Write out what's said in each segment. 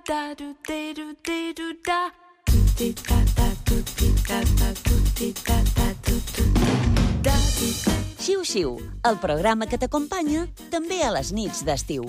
Xiu-xiu, el programa que t'acompanya també a les nits d'estiu.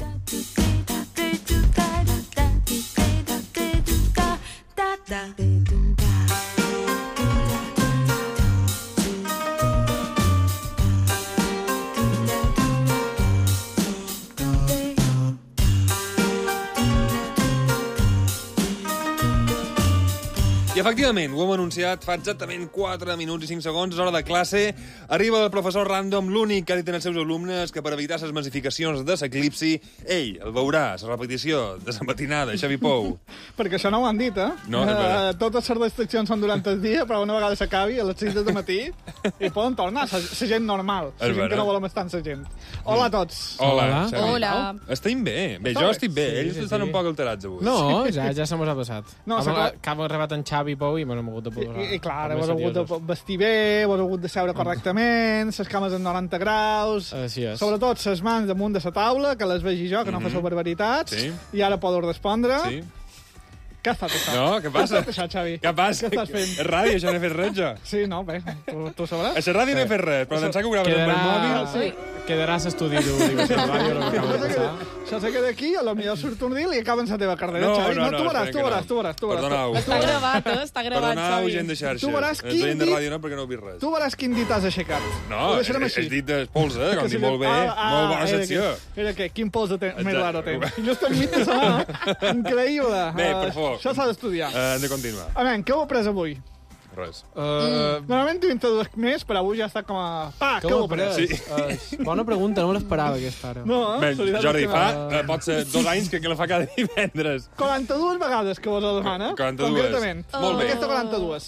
I efectivament, ho hem anunciat fa exactament 4 minuts i 5 segons, és hora de classe. Arriba el professor Random, l'únic que ha dit als seus alumnes que per evitar les massificacions de l'eclipsi, ell el veurà, la repetició de la matinada, Xavi Pou. Perquè això no ho han dit, eh? No, totes les restriccions són durant el dia, però una vegada s'acabi, a les 6 del matí, i poden tornar, la gent normal, la gent que no volem estar amb la gent. Hola a tots. Hola, Xavi. Hola. Estem bé. Bé, jo estic bé. Ells estan un poc alterats avui. No, ja se mos ha passat. No, Acabo arribat en Xavi Pou i m'ho hem hagut de posar. I clar, hem hagut de vestir bé, hem hagut de seure correctament, les cames en 90 graus, Així és. sobretot les mans damunt de la taula, que les vegi jo, que no faig barbaritats, Sí. i ara podeu respondre. Sí? Què ha estat això? No, què passa? Què ha estat això, Xavi? Què passa? Què estàs fent? És ràdio, això no he fet res, jo. Sí, no, bé, tu sabràs. A la ràdio no he fet res, però pensar que ho graves amb el mòbil... Quedarà l'estudi d'Údic a la ràdio, el que acaba de passar. Això se queda aquí, a lo millor surt un ril i acaba en la teva carrera, No, Xavi. no, Tu veràs, espera tu que veràs, no. tu veràs. Perdoneu. Està gravat, Està gravat, Perdoneu, Xavi. gent de xarxes. Tu veuràs La quin gent de dit- ràdio no, perquè no heu vist res. Tu veràs quin dit has aixecat. No, Ho deixarem és així. dit d'espolsa, com Que dir molt bé, molt bona secció. Era que, quin pols de més Exacte. raro tens. I just enmig de la increïble. Bé, per favor. Això s'ha d'estudiar. Hem de continuar. A veure, què heu après avui? Res. Normalment t'ho introduïs més, però avui ja està com a... Pa, què heu après? Sí. Bona pregunta, no me l'esperava aquesta ara. No, Bé, solidaritat Jordi, nacional. fa pot ser 2 anys que la fa cada divendres. 42 vegades que vos la demana, 42. concretament. Molt bé. Aquesta 42.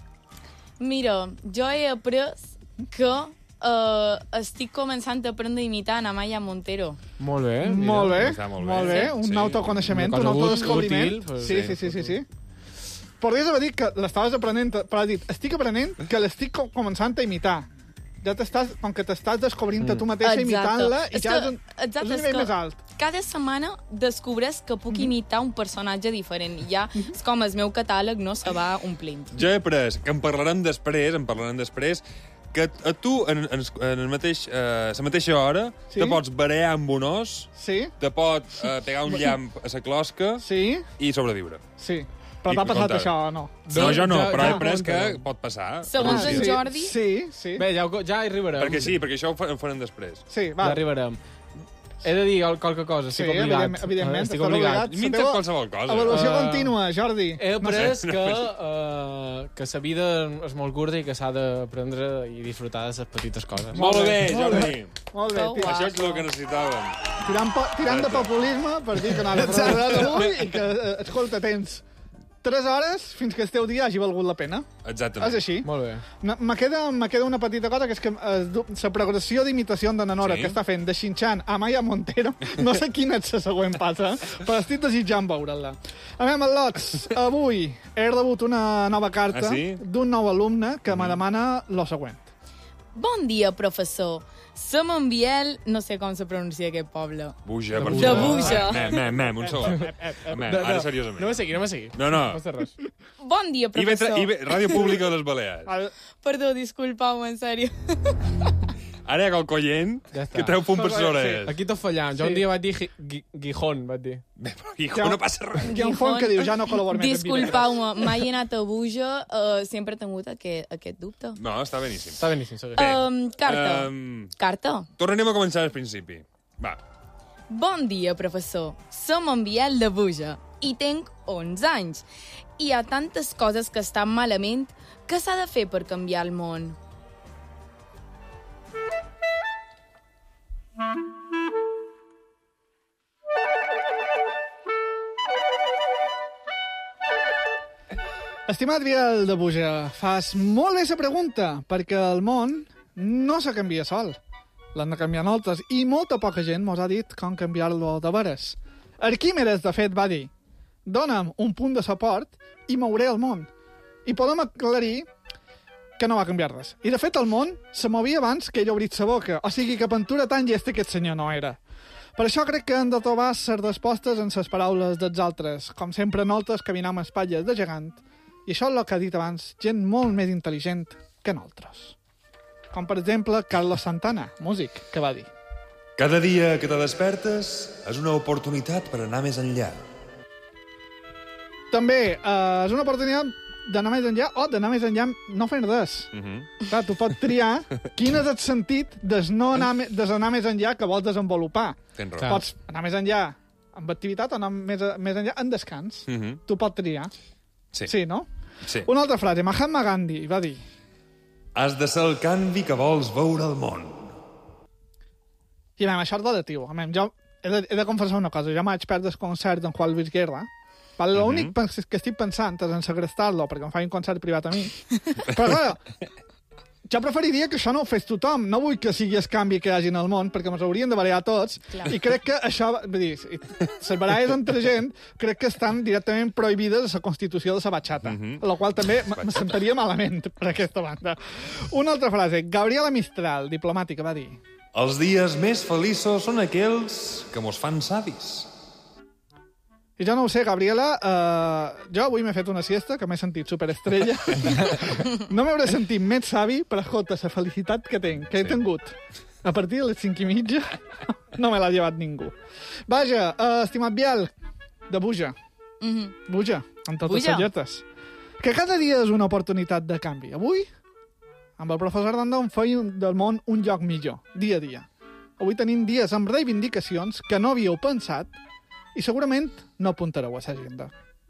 Mira, jo he après que estic començant a aprendre a imitar a Amaya Montero. Molt bé. mira. Molt bé, està molt bé. molt bé. Un Sí. autoconeixement, Una un cosa autodescobriment. útil, pues, Sí. Podries haver dit que l'estaves aprenent, però has dit, estic aprenent que l'estic començant a imitar. Ja com que t'estàs descobrint a tu mateixa imitant-la, i ja és un nivell més alt. Cada setmana descobreix que puc imitar un personatge diferent i ja és com el meu catàleg no se va omplint. Jo he après, que en parlarem després, que a tu, en la mateixa hora, Sí? te pots barear amb un os, Sí, te pot pegar un llamp a la closca sí, i sobreviure. sí. Però I t'ha passat compte. això o no? No, jo no, ja- però he ja après compte. que pot passar. Segons en Jordi, Sí. Bé, ja hi arribarem. Perquè sí, perquè això ho farem després. Sí, Ja va. arribarem. He de dir qualque cosa, Sí, estic obligat. evidentment, Estic estàs obligat. obligat. Imita qualsevol cosa. Avaluació contínua, Jordi. He après No sé. que la vida és molt curta i que s'ha d'aprendre i disfrutar de les petites coses. Molt bé, molt bé. Jordi. Molt bé, Que Això és el que necessitàvem. tirant de populisme per dir que no ha de avui i que, escolta, tens 3 hores fins que el teu dia hagi valgut la pena. Exactament. És així. Molt bé. Me queda una petita cosa, que és que la progressió d'imitació de Nanora Sí. que està fent de Shin-Chan a Maya Montero, no sé quina és la següent passa, però estic desitjant veure-la. A veure, Lots, avui he rebut una nova carta Ah, sí? d'un nou alumne que me demana lo següent. bon dia, professor. Som en Biel, no sé com se pronuncia aquest poble. Buja, per De favor. Buja. Un segon. Ara seriosament. No me segui. No. No passa res. Bon dia, professor. Ràdio Pública de les Balears. Perdó, disculpau-me, en sèrio. Ara hi ha qualque gent Ja està. que treu fum per les Sí. orelles. Aquí tot fallant. Jo un dia vaig dir Gijón, vaig dir. Bé, però, hijo, no passa res. Hi ha un font que diu, ja no col·laboro més. Disculpau-me, mai he anat a Buja, sempre he tingut aquest dubte. No, està beníssim. Està beníssim, segueix. Carta. Carta. Tornarem a començar al principi. Va. Bon dia, professor. Som en Biel de Buja i tinc 11 anys. Hi ha tantes coses que estan malament. Què s'ha de fer per canviar el món? Estimat Biel de Buja, fas molt bé la pregunta, perquè el món no se canvia sol. L'han de canviar moltes, i molta poca gent mos ha dit com canviar-lo de veres. Arquímedes, de fet, va dir: dona'm un punt de suport i mouré el món. I podem aclarir que no va canviar res. I, de fet, el món se movia abans que ell ha obrit sa boca, o sigui que pintura tan llesta aquest senyor no era. Per això crec que hem de trobar les respostes en les paraules dels altres. Com sempre, nosaltres caminem a espatlles de gegant, i això és el que ha dit abans, gent molt més intel·ligent que nosaltres. Com, per exemple, Carlos Santana, músic, que va dir: Cada dia que te despertes és una oportunitat per anar més enllà. També és una oportunitat d'anar més enllà o d'anar més enllà no fent res. Clar, tu pots triar quin és el sentit d'anar més enllà que vols desenvolupar. Tens Clar. raó. Pots anar més enllà amb activitat o anar més enllà en descans. Tu pots triar. Sí. Sí, no? Sí. Una altra frase. Mahatma Gandhi va dir: Has de ser el canvi que vols veure al món. I això és relatiu. Jo he de confessar una cosa. Jo m'haig perdre el concert d'en Juan Luis Guerra. L'únic que estic pensant és en segrestar-lo perquè em faci un concert privat a mi. Però, clar, jo preferiria que això no ho fes tothom. No vull que sigui el canvi que hi hagi en el món, perquè ens haurien de barallar tots. Clar. I crec que això... Vull dir, les baralles entre gent crec que estan directament prohibides a la Constitució de la batxata, la qual també me sentaria malament per aquesta banda. Una altra frase. Gabriela Mistral, diplomàtica, va dir: Els dies més feliços són aquells que mos fan savis. I jo no ho sé, Gabriela, jo avui m'he fet una siesta, que m'he sentit superestrella. No m'hauré sentit més savi, però escolta, la felicitat que tinc, que he tingut a partir de les 5:30, no me l'ha llevat ningú. Vaja, estimat Biel, de Buja. Buja, amb totes Buja. les lletres. Que cada dia és una oportunitat de canvi. Avui, amb el professor Random, feim del món un lloc millor, dia a dia. Avui tenim dies amb reivindicacions que no havíeu pensat i segurament no apuntareu a l'agenda.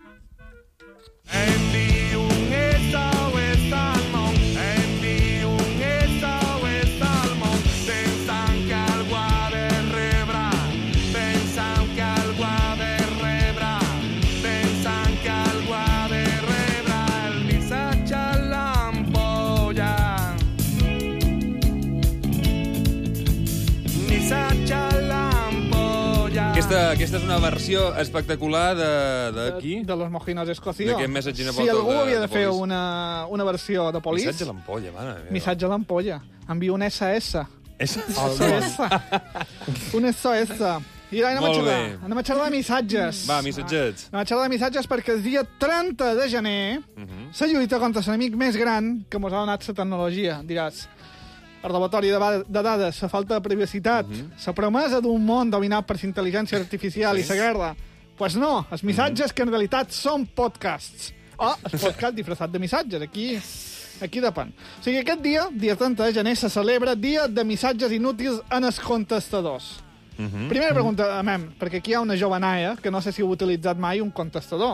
Aquesta és una versió espectacular de qui? De los mojinos Escocio. D'aquest Message in a Si Bottle algú havia de fer Police. una versió de Police... Missatge a l'ampolla, mare meva. Missatge a l'ampolla. Envia un SS. És... Un SOS. I ara Molt bé. anem a xerrar de missatges. Va, missatgets. Anem a xerrar de missatges perquè el dia 30 de gener la lluita contra l'enemic més gran que ens ha donat la tecnologia. Diràs, el robatori de dades, la falta de privacitat, la promesa d'un món dominat per la intel·ligència artificial i la guerra. Pues no, els missatges que en realitat són podcasts. O el podcast disfressat de missatges. Aquí depèn. O sigui, aquest dia 30 de gener, se celebra Dia de Missatges Inútils en els contestadors. Primera pregunta, perquè aquí hi ha una jove naia que no sé si heu utilitzat mai un contestador.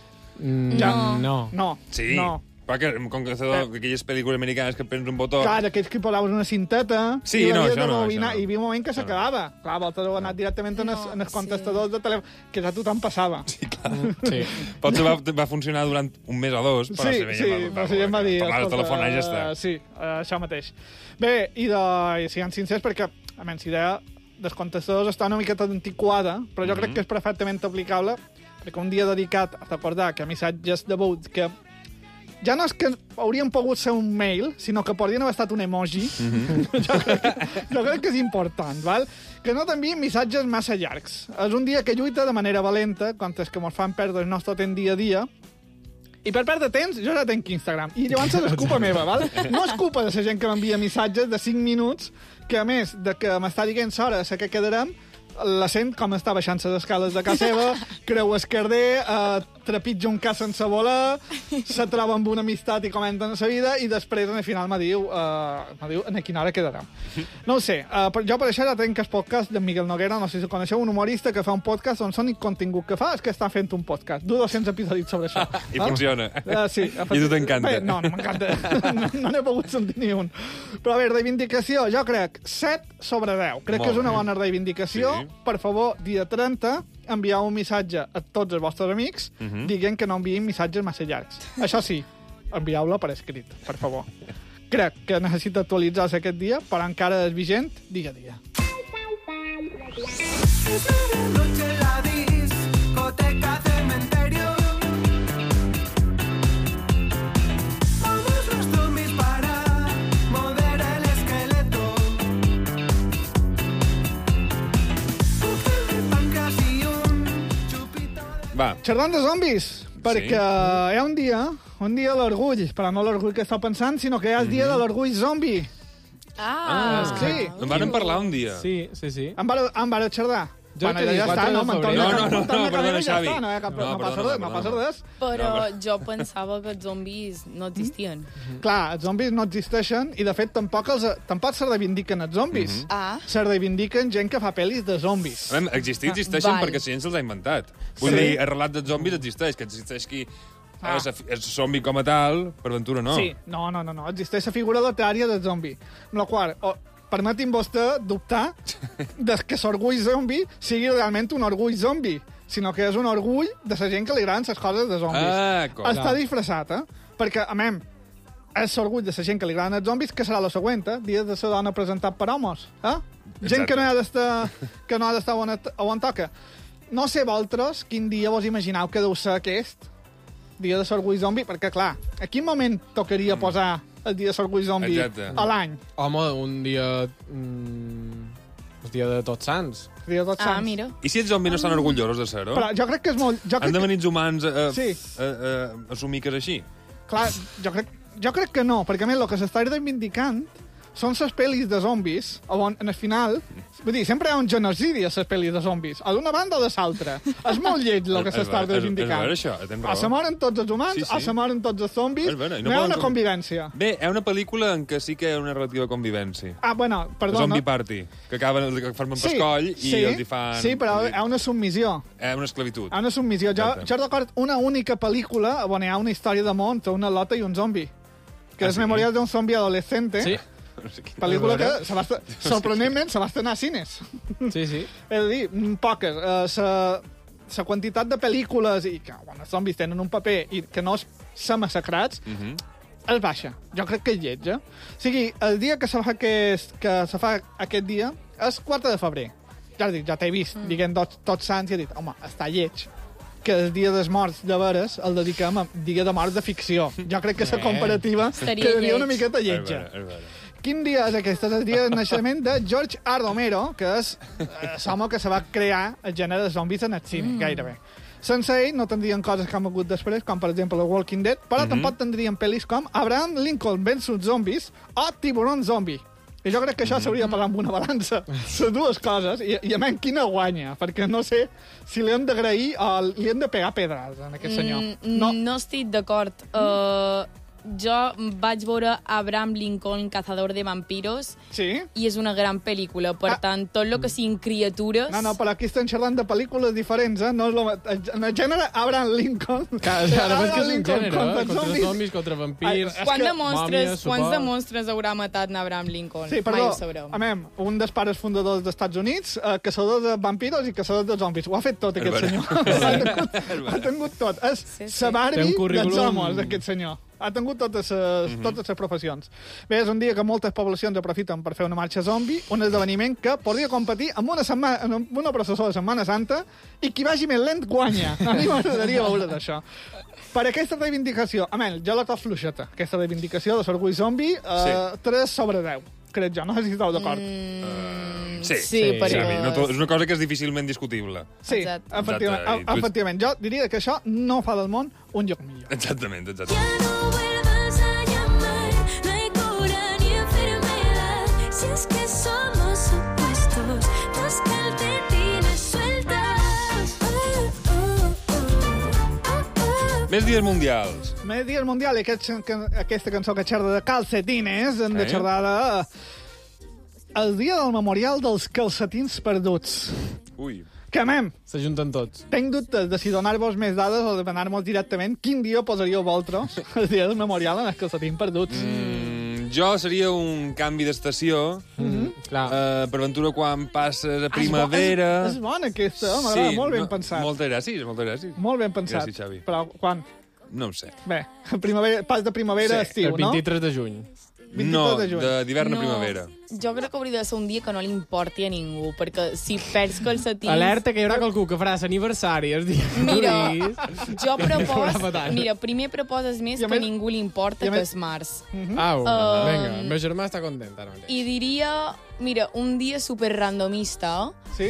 No. No. Sí. No. Però que, com que aquelles pel·lícules americanes que prens un botó... Clar, aquells que posaves una cinteta Sí, i no, l'havies això de no, rebobinar, això no. i hi havia un moment que s'acabava. Clar, vosaltres heu anat directament en els contestadors de telèfon, que ja tothom passava. Sí, clar. Sí. Potser va funcionar durant un mes o dos, però Sí, però la gent va dir... Parlar de escolta, telèfon ja està. Sí, això mateix. Bé, i siguem sincers, perquè, a menys, si deia, dels contestadors està una miqueta antiquada, però jo crec que és perfectament aplicable, perquè un dia dedicat a recordar que missatges de vot que ja no és que haurien pogut ser un mail, sinó que podrien haver estat un emoji. jo crec que és important, val? Que no t'enviïn missatges massa llargs. És un dia que lluita de manera valenta contra els que ens fan perdre el nostre temps dia a dia. I per perdre temps, jo ja tenc Instagram. I llavors és culpa meva, val? No és culpa de la gent que m'envia missatges de 5 minuts, que a més de que m'està dient l'hora a què quedarem, la sent com està baixant les escales de casa seva, creu el carrer, trepitja un cas sense voler, se troba amb una amistat i comenten la vida, i després, al final, me diu en quina hora quedarà. No ho sé. Jo per això ja tenc el podcast d'en Miguel Noguera, no sé si coneixeu, un humorista que fa un podcast on l'únic contingut que fa és que està fent un podcast. Du 200 episodis sobre això. I funciona. Sí. I a tu t'encanta. Bé, no m'encanta. No n'he pogut sentir ni un. Però bé, reivindicació, jo crec 7 sobre 10. Crec que és una bona reivindicació. Sí. Per favor, dia 30, envieu un missatge a tots els vostres amics dient que no enviïn missatges massa llargs. Això sí, envieu-lo per escrit, per favor. Crec que necessita actualitzar-se aquest dia, però encara és vigent dia a dia. Noche en la discoteca cementerio. Vamos los zombies para mover el esqueleto. xerrant de zombis, perquè hi ha un dia de l'orgull, però no l'orgull que estava pensant, sinó que hi ha el dia de l'orgull zombi. sí. En vàrem parlar un dia. Sí. En vàreu xerrar? Jo Bueno, t'he dit ja 4 està, de no? febrer. No, perdona, Xavi. No passa res. Però jo pensava que els zombis no existien. Clar, els zombis no existeixen i, de fet, tampoc se reivindiquen els zombis. Se reivindiquen gent que fa pel·lis de zombis. A veure, existeixen Val. perquè la gent se'ls ha inventat. Vull dir, el relat dels zombis existeix, que existeix qui... El zombi com a tal, per ventura no. Sí, no. Existeix la figura literària del zombi. Amb la qual permetin vostè dubtar que l'orgull zombi sigui realment un orgull zombi, sinó que és un orgull de la gent que li agraden les coses de zombis. Està disfressat, Perquè, a més, és l'orgull de la gent que li agraden els zombis, que serà la següent, dia de la dona presentat per homes. Gent que no ha d'estar on toca. No sé vosaltres quin dia vos imagineu que deu ser aquest, dia de l'orgull zombi, perquè, clar, a quin moment tocaria posar el dia de l'orgull zombi a l'any? Home, un dia... el dia de Tots Sants. Dia de Tots Sants. Mira. I si els zombis no estan orgullosos de ser-ho? Però jo crec que és molt... Han de venir els humans a Sí. assumir que és així? Clar, jo crec que no, perquè a més el que s'està reivindicant són les pel·lis de zombis, on en el final... Vull dir, sempre hi ha un genocidi a les pel·lis de zombis, a d'una banda o de l'altra. És molt lleig el que s'està reivindicant. És vera, això, tens raó. O se moren tots els humans, o se moren tots els zombis, És vera, i no no hi ha poden una convivència. Bé, hi ha una pel·lícula en què sí que hi ha una relativa convivència. Bueno, perdó. Zombie Party, que acaben, que formen pescoll i els hi fan... Sí, però hi ha una submissió. Hi ha una esclavitud. Hi ha una submissió. Jo record una única pel·lícula on hi ha una història d'amor entre una lota i un zombi, que és Memorial d'un zombi adolescente. Sí. Pel·lícula que, sorprenentment, se va estrenar a cines. Sí. És a dir, poques. La quantitat de pel·lícules i que els zombis tenen un paper i que no són massacrats és baixa. Jo crec que és lleig, O sigui, el dia que se fa aquest dia és 4 de febrer. Ja t'he vist, diguem Tots Sants, i he dit, home, està lleig que el dia dels morts de veres el dediquem a dia de morts de ficció. Jo crec que la comparativa quedaria una miqueta lletja. Quin dia és aquest? És el dia de naixement de George A. Romero, que és l'home que se va crear el gènere de zombis en el cine, gairebé. Sense ell no tindrien coses que han hagut després, com per exemple The Walking Dead, però tampoc tindrien pel·lis com Abraham Lincoln vs. Zombies o Tiburon Zombie. I jo crec que això s'hauria de pagar amb una balança. Les dues coses, i a menys quina guanya, perquè no sé si li hem d'agrair o li hem de pegar pedres a aquest senyor. No estic d'acord. Jo vaig veure Abraham Lincoln, Cazador de Vampiros, i és una gran pel·lícula. Per tant, tot el que siguin criatures... No, però aquí estem xerrant de pel·lícules diferents, No en el gènere Abraham Lincoln... Clar, que és un gènere, contra zombis, contra vampirs... Quants de monstres haurà matat Abraham Lincoln? Sí, perdó, un dels pares fundadors dels Estats Units, caçador de vampiros i caçador de zombis. Ho ha fet tot, aquest senyor. Ha tingut tot. És la Barbie dels homes, aquest senyor. Ha tingut totes les professions. Bé, és un dia que moltes poblacions aprofiten per fer una marxa zombi, un esdeveniment que podria competir amb una processó de Setmana Santa, i qui vagi més lent guanya. A mi m'agradaria veure d'això. Per aquesta reivindicació, jo la tot fluixeta, aquesta reivindicació de l'orgull zombi, 3/10. Crec jo, no sé si esteu d'acord. Sí, perquè... és una cosa que és difícilment discutible. Sí, efectivament. Jo diria que això no fa del món un lloc millor. Exactament. Ya no vuelvas a llamar, no hay cura ni enfermedad. Si es que somos opuestos, dos calcetines sueltos. Més dies mundials. Més dies mundials, i aquesta cançó que xerra de calcetines, hem de xerrar de... El dia del memorial dels calcetins perduts. Ui. Que, s'ajunten tots. Tenc dubtes de si donar-vos més dades o demanar-vos directament quin dia posaríeu vosaltres el dia del memorial en els calcetins perduts. Jo seria un canvi d'estació, per ventura quan passes a primavera... És bona aquesta, m'agrada, molt ben pensat. Moltes gràcies. Molt ben pensat. Gràcies, Xavi. Però quan? No ho sé. Bé, pas de primavera a estiu, no? El 23 de juny. No, d'hivern a primavera. Jo crec que hauria de ser un dia que no li importi a ningú, perquè si perds calcetins... Alerta que hi haurà qualcú que farà l'aniversari els dies. Jo primer proposes més que a ningú li importa, que és març. Vinga, el meu germà està content ara mateix. I diria, un dia super randomista. Sí?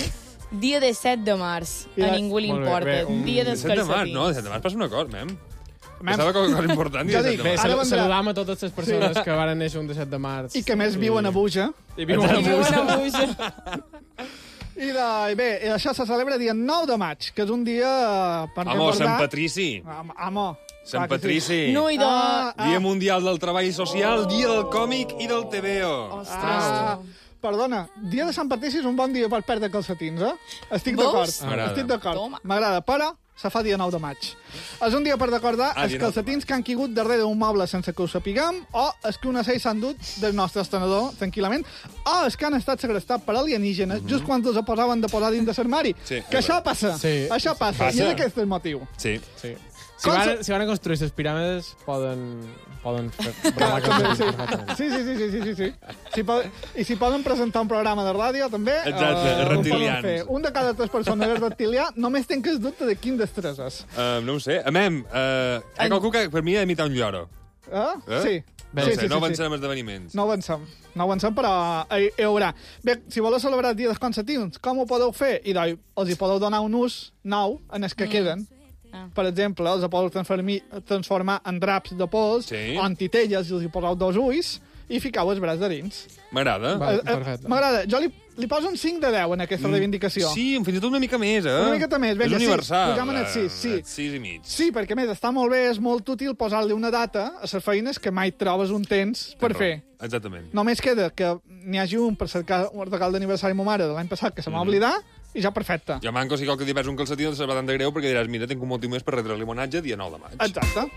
Dia de 7 de març. A ningú li Molt bé, importa. bé, Dia dels 17 de març, calcetins. no? El 17 de març passa una cosa, mem. Mem. Pensava que cosa important, dia Jo 17 dic, de Bé, març. Ara vendrà- saludam a totes les persones que van néixer un 17 de març. I que més viuen a Buja. I viuen a I viuen Buja. a Buja. I bé, això se celebra dia 9 de maig, que és un dia per Home, Sant Patrici. Home. Sant clar que sí. Patrici. No, i de... Dia Mundial del Treball Social, Dia del Còmic i del TVO. Ah, perdona, dia de Sant Patrici és un bon dia per perdre calcetins, eh? Estic Veus? d'acord. M'agrada. Estic d'acord. Toma. M'agrada, però se fa dia 9 de maig. És un dia per recordar els 19 de calcetins que han caigut darrere d'un moble sense que ho sapiguem, o els que un ocell s'han dut del nostre estenedor, tranquil·lament, o els que han estat segrestats per alienígenes just quan els posaven de posar dins de l'armari. Sí, Que és això passa. Sí. Això passa. Passa. I és aquest el motiu. Sí. Sí. Com Si van a construir les piràmides, poden fer... Clar, també, sí. perfectament. Sí. I si poden presentar un programa de ràdio, també... Exacte, ho poden reptilians. fer. Un de cada 3 persones és reptilià, només tenc el dubte de quin destreses. No ho sé. Mem, hi ha qualcú que per mi ha d'imitar un lloro. Eh? Sí. No sí, sé, sí, no sí, avancem sí. amb esdeveniments. No avancem, però hi haurà. Bé, si voleu celebrar el dia dels calcetins, com ho podeu fer? I doncs, els hi podeu donar un ús nou en els que queden. Per exemple, els podeu transformar en draps de pols Sí. o en titelles i els hi poseu 2 ulls i ficau els braç de dins. M'agrada. Va. Perfecte. M'agrada. Jo li poso un 5 de 10 en aquesta reivindicació. Sí, fins i tot una mica més, eh? Una miqueta més, vinga, És universal. sí, posem en el 6, sí. 6 i mig. Sí, perquè a més està molt bé, és molt útil posar-li una data a les feines que mai trobes un temps per fer. Exactament. Només queda que n'hi hagi un per cercar un regal d'aniversari a ma mare de l'any passat que se m'ha oblidat i ja perfecte. Jo manco, si qualque dia veig un calcetí, no se va tant de greu, perquè diràs, mira, tinc un motiu més per retre limonatge dia 9 de maig. Exacte.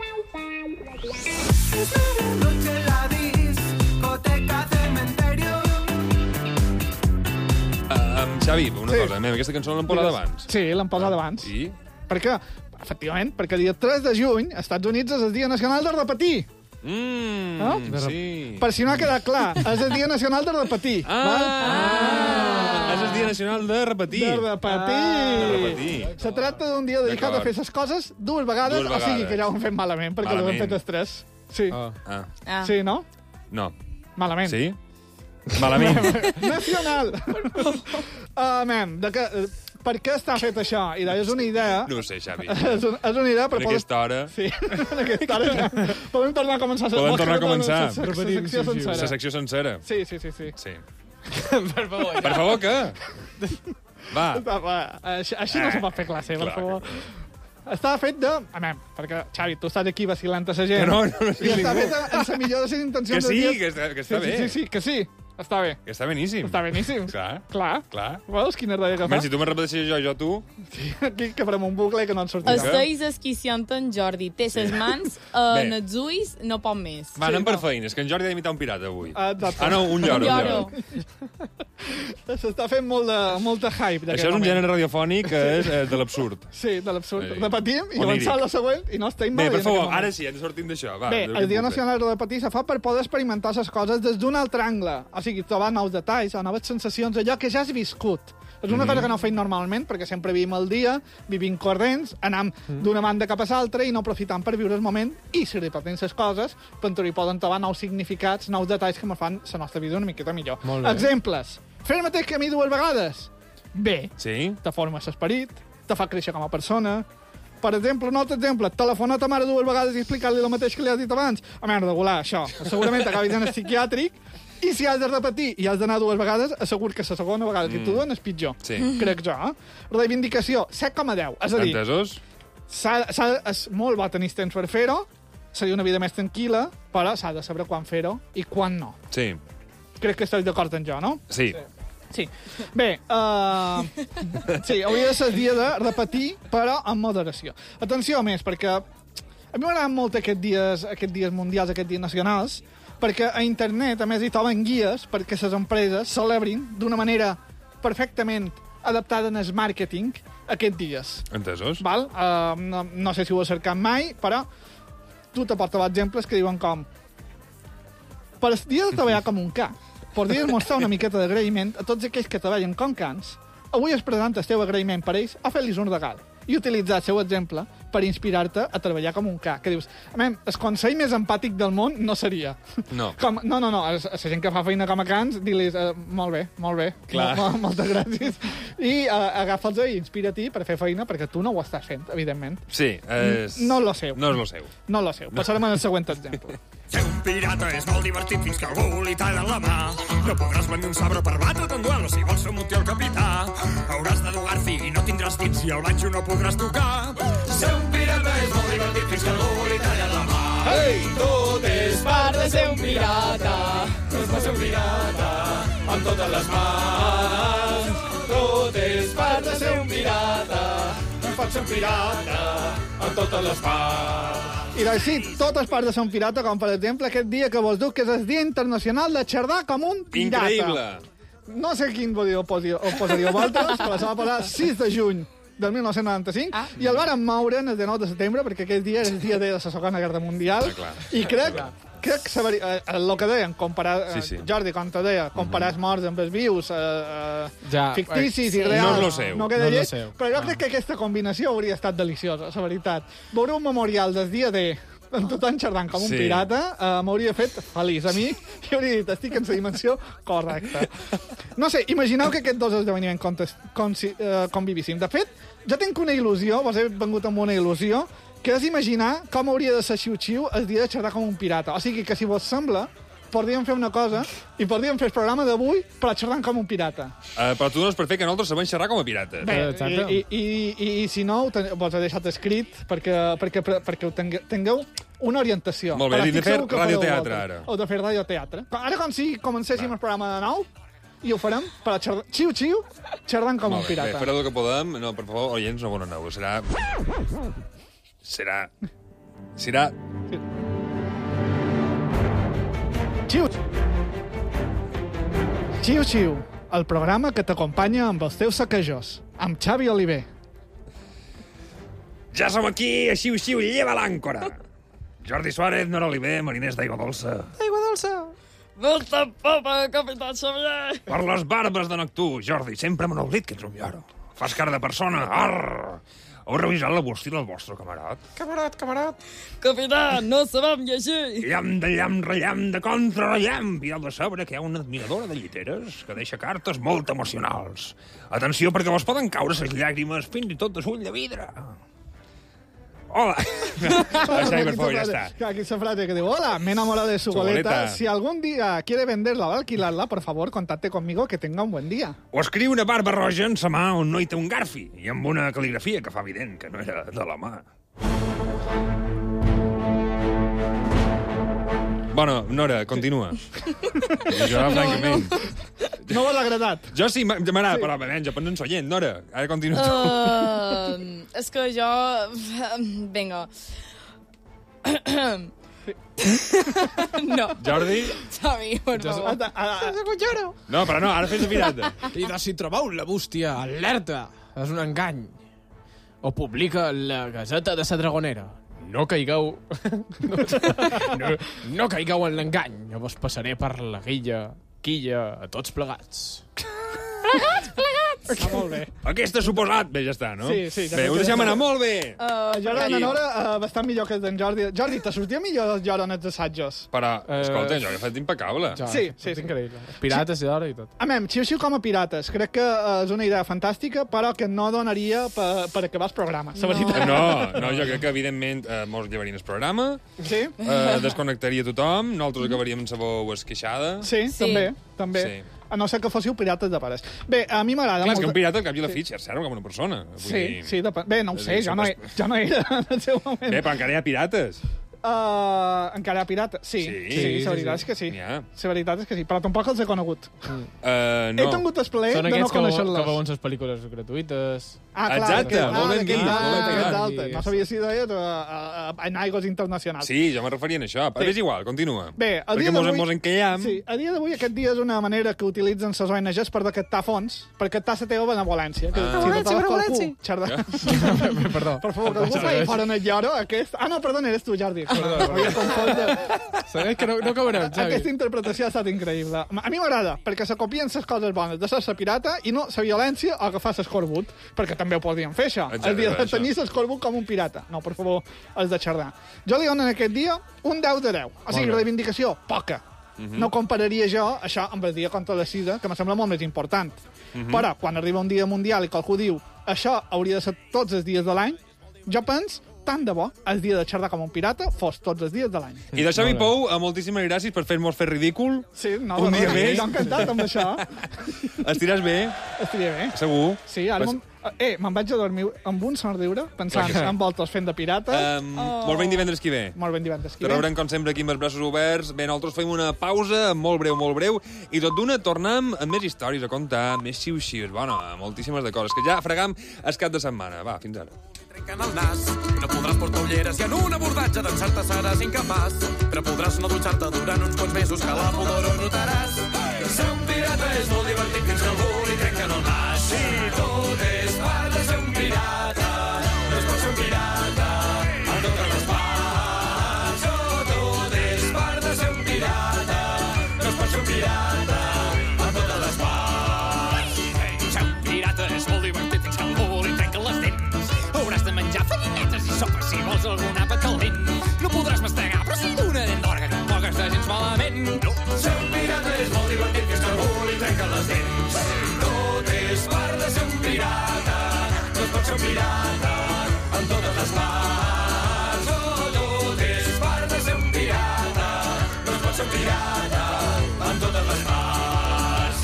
Es medianoche en la discoteca cementerio. Xavi, una Sí. cosa, aquesta cançó l'hem posat abans. Sí, l'hem posat abans. I? Perquè, efectivament, perquè el dia 3 de juny, als Estats Units és el Dia Nacional de Repetir. No? Sí. Per si no ha quedat clar, és el Dia Nacional de Repetir. És el Dia Nacional de repetir. De repetir. De repetir. Se tracta d'un dia dedicat a D'acord. fer les coses 2 vegades, Dues o sigui vegades. que ja ho hem fet malament, perquè ho hem Malament. fet els 3. Sí. Ah. Ah, Ah. Sí, no? no. Malament. Sí? Malament. Nacional. Per què està fet això? I és una idea... No ho sé, Xavi. És una idea per En poder... aquesta hora, Sí, en aquesta hora ja. Podem tornar a començar. Podem tornar a Vols que començar. la secció Sí, sí. sencera. la secció sencera. Sí. Sí. Per favor. Per favor, què? Va. Així no se pot fer classe, per Clar que favor. Està fet de... perquè, Xavi, tu estàs aquí vacilant a la gent. Que no I està ningú. fet amb la millor de les intencions. Que sí, del dia. que està bé. Sí, que sí. Està bé. Que està beníssim. Està beníssim. Clar. Clar. Veus quina ràdio que fa? Man, si tu me repeteixes jo tu... Aquí que farem un bucle que no ens sortirà. Els deis esquiciant en Jordi. Té ses mans en Bé. els ulls, no pot més. Va, anem per feines, que en Jordi ha d'imitar un pirata avui. Exacte. Ah, no, un lloro. Un lloro. S'està fent molta hype d'aquest Això és un moment. gènere radiofònic que és de l'absurd. Sí, de l'absurd. Sí. Repetim i Oníric. avançar a la següent i no estem Bé, mal. per favor, ara sí, ens sortim d'això. Va, Bé, del el que Dia puc fer. Nacional de Repetir se fa per poder experimentar les coses des d'un altre angle. O sigui, trobar nous detalls o noves sensacions, allò que ja has viscut. És una cosa que no feim normalment, perquè sempre vivim el dia, vivim corrents, anem d'una banda cap a l'altra i no aprofitam per viure el moment i si repetim les coses, però hi poden trobar nous significats, nous detalls que ens fan la nostra vida una miqueta millor. Molt bé. Exemples. Fer el mateix camí 2 vegades. Bé, Sí? te forma l'esperit, te fa créixer com a persona. Per exemple, un altre exemple, telefonar a ta mare 2 vegades i explicar-li el mateix que li has dit abans. A merda, regular, això. Segurament acabis en el psiquiàtric i si has de repetir i has d'anar 2 vegades, assegur que la segona vegada que t'ho dones és pitjor. Sí. Crec jo. Reivindicació, 7,10. És a dir, Entesos? és molt bo tenir temps per fer-ho, seria una vida més tranquil·la, però s'ha de saber quan fer-ho i quan no. Sí. Crec que estàs d'acord amb jo, no? Sí. Sí. Bé, sí, hauria de ser el dia de repetir, però amb moderació. Atenció a més, perquè a mi m'agraden molt aquests dies mundials, aquests dies nacionals, perquè a internet, a més, hi troben guies perquè les empreses celebrin d'una manera perfectament adaptada en el màrqueting aquests dies. Entesos? Val? No sé si ho he cercat mai, però tu te pots trobar exemples que diuen com per el dia de treballar com un ca, podries mostrar una miqueta d'agraïment a tots aquells que treballen com cans. Avui es presenta el teu agraïment per ells o fer-los un regal i utilitzar el seu exemple per inspirar-te a treballar com un ca. Que dius, el consell més empàtic del món no seria. No. No. A la gent que fa feina com a cans, dir-los, molt bé. Clar. Moltes gràcies. I agafa'ls i inspira-t'hi per fer feina, perquè tu no ho estàs fent, evidentment. Sí, No és lo seu. No és lo seu. No lo sé. Passarem en el següent exemple. Ser un pirata és molt divertit fins que algú li talla la mà. No podràs venir un sabre per batre't en duel si vols ser un motí al capità. Hauràs de dur fi i no tindràs dits i el banjo no podràs tocar. Ser un pirata és molt divertit fins que algú li talla la mà. Ei, tot és part de ser un pirata. No es pot ser un pirata amb totes les mans. Tot és part de ser un pirata. No es pot ser un pirata amb totes les mans. I doncs sí, tot és part de ser un pirata, com per exemple aquest dia que vos diu que és el Dia Internacional de xerdar com un pirata. Increïble. No sé quin dia ho posaríeu vosaltres, però se va posar 6 de juny del 1995, i el varen moure el 19 de setembre, perquè aquest dia és el dia de la Segona Guerra Mundial, i crec que el que deien, Sí. Jordi, com te deia, comparar els morts amb els vius, ficticis i reals, No és lo seu. no queda No és lo lleig, seu. però jo crec que aquesta combinació hauria estat deliciosa, la veritat. Veure un memorial del dia D amb tothom xerdant com un Sí. pirata m'hauria fet feliç. A mi hauria dit, estic en la dimensió correcta. No sé, imagineu que aquests dos esdeveniments convivissin. De fet, jo tinc una il·lusió, vos he vengut amb una il·lusió, que és imaginar com hauria de ser xiu-xiu el dia de xerdar com un pirata. O sigui que, si vos sembla, podríem fer una cosa i podríem fer el programa d'avui però xerdant com un pirata. Però tu dones per fer que nosaltres sabem xerrar com a pirates. Bé, Exacte. i si no, vos he deixat escrit perquè ho tingueu una orientació. Molt bé, Però hem de estic fer segur que ho radioteatre, fareu ara. vosaltres. O de fer radioteatre. Ara, com si comencéssim el programa de nou, i ho farem per xerdar, xiu-xiu, xerdant com un Molt bé, pirata. fareu el que podem. No, per favor, oients, no aboneu. Serà... Xiu-xiu, el programa que t'acompanya amb els teus saquejos, amb Xavi Oliver. Ja som aquí, a xiu-xiu, lleva l'àncora. Jordi Suárez, Nora Oliver, mariners d'aigua dolça. Molta popa, capità Xavier! Per les barbes de Noctú, Jordi, sempre m'han oblidat que ets un lloro. Fas cara de persona, arr! Heu revisat la bústia del vostre camarat? Capità, no sabem llegir! Llamp de llamp, rellamp de contra rellamp. I heu de saber que hi ha una admiradora de lliteres que deixa cartes molt emocionals. Atenció, perquè vos poden caure les llàgrimes fins i tot de sull de vidre. Hola. Xavi, per favor, ja està. Aquí esa frase que digo, hola, me he enamorado de su goleta. goleta. Si algún día quiere venderla o alquilarla, por favor, contacte conmigo, que tenga un buen día. Ho escriu una barba roja en sa mà on no hi té un garfi i amb una cal·ligrafia que fa evident que no era de la mà. Bueno, Nora, continua. Jo, francament... No vos l'ha agradat? Jo sí, m'agrada, però menys, jo no ens oient, Nora. Ara continua tu. És que jo... Vinga. No. Jordi? Xavi, per favor. No, però no, ara fes de pirata. I de si trobeu la bústia, alerta, és un engany. Ho publica la Gazeta de la Dragonera. No caigueu... no caigueu en l'engany. Jo vos passaré per la quilla a tots plegats. Està molt bé. Aquesta suposat... Bé, ja està, no? Sí, ja Bé, ho queda deixem clar. anar molt bé. Jo era una Nora bastant millor que el d'en Jordi. Jordi, te sortia millor el Jordi en els assajos? Però, escolta, jo he fet impecable. Ja, Sí. És increïble. Pirates i d'hora i tot. Amem, xiu-xiu com a pirates. Crec que és una idea fantàstica, però que no donaria per acabar el programa, la veritat. No, jo crec que, evidentment, mos llevarien el programa, Sí? desconnectaria tothom, nosaltres acabaríem amb la veu esqueixada. Sí, Sí. també. Sí. A no ser que fóssiu pirates de pares. Bé, a mi m'agrada Clar, és molt... que un pirata al cap i a la fi serà com una persona. Vull Sí, dir... sí, bé, no ho sé, jo no era en el seu moment. Bé, però encara hi ha pirates. Encara hi ha pirates? Sí, la veritat és que sí. N'hi ha. La veritat és que sí, però tampoc els he conegut. No. He tingut el plaer Són de no aquests que conèixer-les. veuen les pel·lícules gratuïtes. Exacte, molt ben dit, molt ben aquest dit. d'altre. No sabia si deia en aigües internacionals. Sí, jo me referia a això. Però és igual, continua. Bé, a dia Perquè d'avui... mos encallam. Sí, a dia d'avui aquest dia és una manera que utilitzen les ONGs per decaptar fons, per captar la teva benevolència. Que, si te trobes pel cul, xerda. Perdó. Per favor, que algú faci fora en el lloro aquest... Ah, no, perdona, eres tu, Jordi. M'havia confondre. Sabeu que no acabarem, Xavi. Aquesta interpretació ha estat increïble. A mi m'agrada, perquè se copien les coses bones de ser pirata i no la violència o agafar l'escorbut, perquè també ho podien fer, això. Exacte, El dia de això. tenir l'escorbut com un pirata. No, per favor, els de Xardà. Jo li dono en aquest dia un 10 de 10. O sigui, Molt bé. reivindicació, poca. No compararia jo això amb el dia contra la sida, que me sembla molt més important. Però, quan arriba un dia mundial i qualcú diu això hauria de ser tots els dies de l'any, jo penso, tant de bo, el dia de Xardà com un pirata fos tots els dies de l'any. I de Xavi Pou, moltíssimes gràcies per fer-nos fer ridícul. Sí, no, Un dia més. Jo encantat amb això. Estiràs bé, Estaria bé. segur. Sí, ara me'n vaig a dormir amb un somriure, pensant en voltes fent de pirata. Molt ben divendres qui ve. Molt ben divendres. Te rebrem, com sempre, aquí amb els braços oberts. Bé, nosaltres fem una pausa, molt breu, i tot d'una tornem amb més històries a contar, més xiu-xius. Bueno, moltíssimes de coses, que ja fregam el cap de setmana. Va, fins ara. Trenquen el nas, no podràs portar ulleres i en un abordatge d'ençar-te seràs incapaç. Però podràs no dutxar-te durant uns quants mesos, que la pudor ho notaràs. Ser un pirata és molt divertit fins que algú li trenquen el nas. Si tot és part de ser un pirata, no es pot ser un pirata en totes les parts. Oh, tot és part de ser un pirata, no es pot ser un pirata en totes les parts. Ser un pirata és molt divertit fins que algú li trenquen les dents. Hauràs de menjar farinetes i sopes si vols algun àpat calent. No podràs mastegar, però si d'una dent d'orga no pogues de gens malament. No. Ser un pirata és molt divertit fins que algú li trenquen les dents. Tot és part de ser un pirata, no es pot ser un pirata en totes les parts. Oh, tot és part de ser un pirata, no es pot ser un pirata en totes les parts.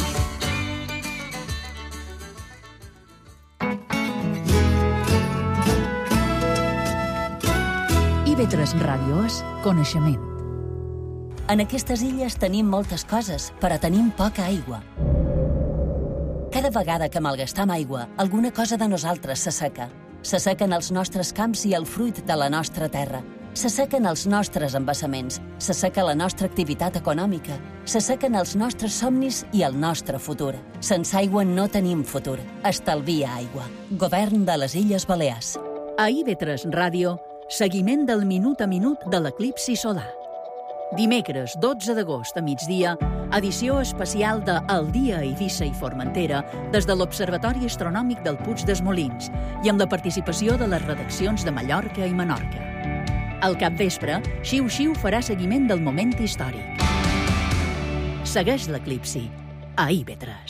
IB3 Ràdio és coneixement. En aquestes illes tenim moltes coses, però tenim poca aigua. Cada vegada que malgastam aigua, alguna cosa de nosaltres s'asseca. S'assequen els nostres camps i el fruit de la nostra terra. S'assequen els nostres embassaments, s'asseca la nostra activitat econòmica, s'assequen els nostres somnis i el nostre futur. Sense aigua no tenim futur. Estalvia aigua. Govern de les Illes Balears. A IB3 Ràdio, seguiment del minut a minut de l'eclipsi solar. Dimecres 12 d'agost a migdia, edició especial de El dia a Eivissa i Formentera des de l'Observatori Astronòmic del Puig dels Molins i amb la participació de les redaccions de Mallorca i Menorca. Al capvespre, Xiu-Xiu farà seguiment del moment històric. Segueix l'eclipsi a IB3.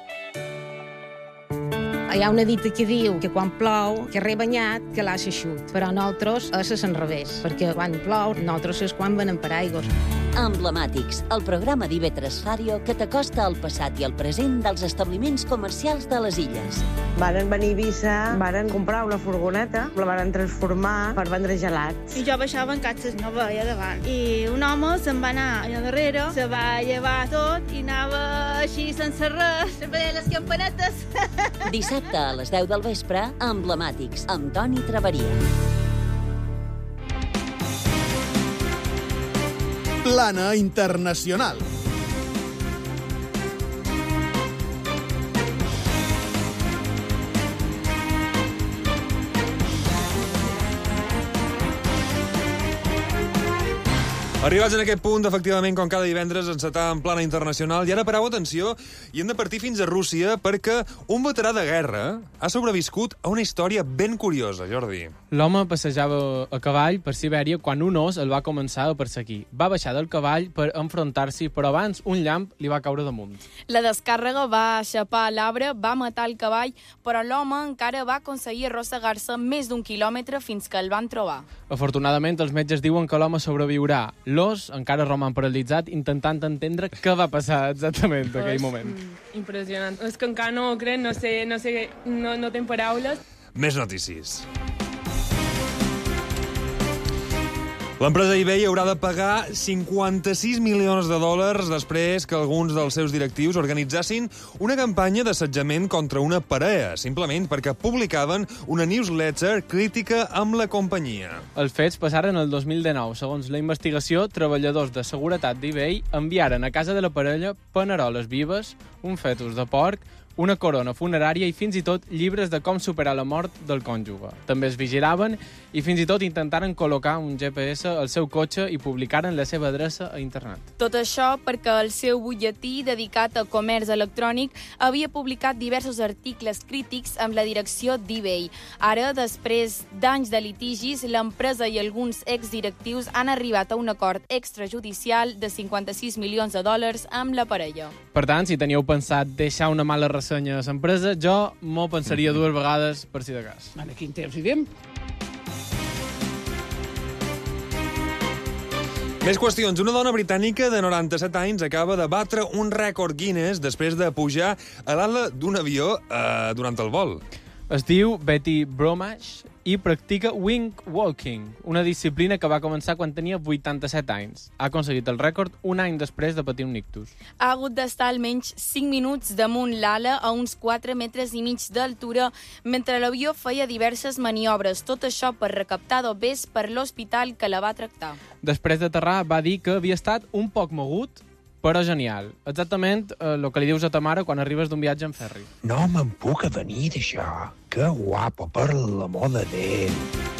Hi ha una dita que diu que quan plou, que re banyat, que l'ha eixut. Però nosaltres és l'enrevés, perquè quan plou, nosaltres és quan venen paraigües. Emblemàtics, el programa d'IB3 Ràdio que t'acosta al passat i al present dels establiments comercials de les illes. Varen venir a Eivissa, varen comprar una furgoneta, la varen transformar per vendre gelats. I jo baixava en catxes, no veia davant. I un home se'n va anar allà darrere, se va llevar tot i anava així sense res, sempre deia les campanetes. Dissabte a les 10 del vespre, Emblemàtics, amb Toni Traveria. Plana Internacional. Arribats en aquest punt, efectivament, com cada divendres, encetar en plana internacional. I ara pareu atenció i hem de partir fins a Rússia perquè un veterà de guerra ha sobreviscut a una història ben curiosa, Jordi. L'home passejava a cavall per Sibèria quan un os el va començar a perseguir. Va baixar del cavall per enfrontar-s'hi, però abans un llamp li va caure damunt. La descàrrega va aixapar l'arbre, va matar el cavall, però l'home encara va aconseguir arrossegar-se més d'1 quilòmetre fins que el van trobar. Afortunadament, els metges diuen que l'home sobreviurà. L'os encara roman paralitzat, intentant entendre què va passar exactament en aquell moment. Impressionant. És que encara no ho crec, no tenc paraules. Més notícies. L'empresa eBay haurà de pagar 56 milions de dòlars després que alguns dels seus directius organitzassin una campanya d'assetjament contra una parella, simplement perquè publicaven una newsletter crítica amb la companyia. Els fets passaren el 2019. Segons la investigació, treballadors de seguretat d'eBay enviaren a casa de la parella paneroles vives, un fetus de porc, una corona funerària i fins i tot llibres de com superar la mort del cònjuge. També es vigilaven i fins i tot intentaren col·locar un GPS al seu cotxe i publicaren la seva adreça a internet. Tot això perquè el seu butlletí dedicat a comerç electrònic havia publicat diversos articles crítics amb la direcció d'eBay. Ara, després d'anys de litigis, l'empresa i alguns exdirectius han arribat a un acord extrajudicial de $56 milions amb la parella. Per tant, si teníeu pensat deixar una mala ressenya a l'empresa, jo m'ho pensaria dues vegades per si de cas. En quin temps vivim? Més qüestions. Una dona britànica de 97 anys acaba de batre un rècord Guinness després de pujar a l'ala d'un avió durant el vol. Es diu Betty Bromage i practica wing walking, una disciplina que va començar quan tenia 87 anys. Ha aconseguit el rècord un any després de patir un ictus. Ha hagut d'estar almenys 5 minuts damunt l'ala a uns 4,5 metres d'altura mentre l'avió feia diverses maniobres, tot això per recaptar dobbers per l'hospital que la va tractar. Després d'aterrar va dir que havia estat un poc mogut, però genial. Exactament el que li dius a ta mare quan arribes d'un viatge en ferri. No me'n puc avenir d'això. Que guapo, per l'amor de Déu.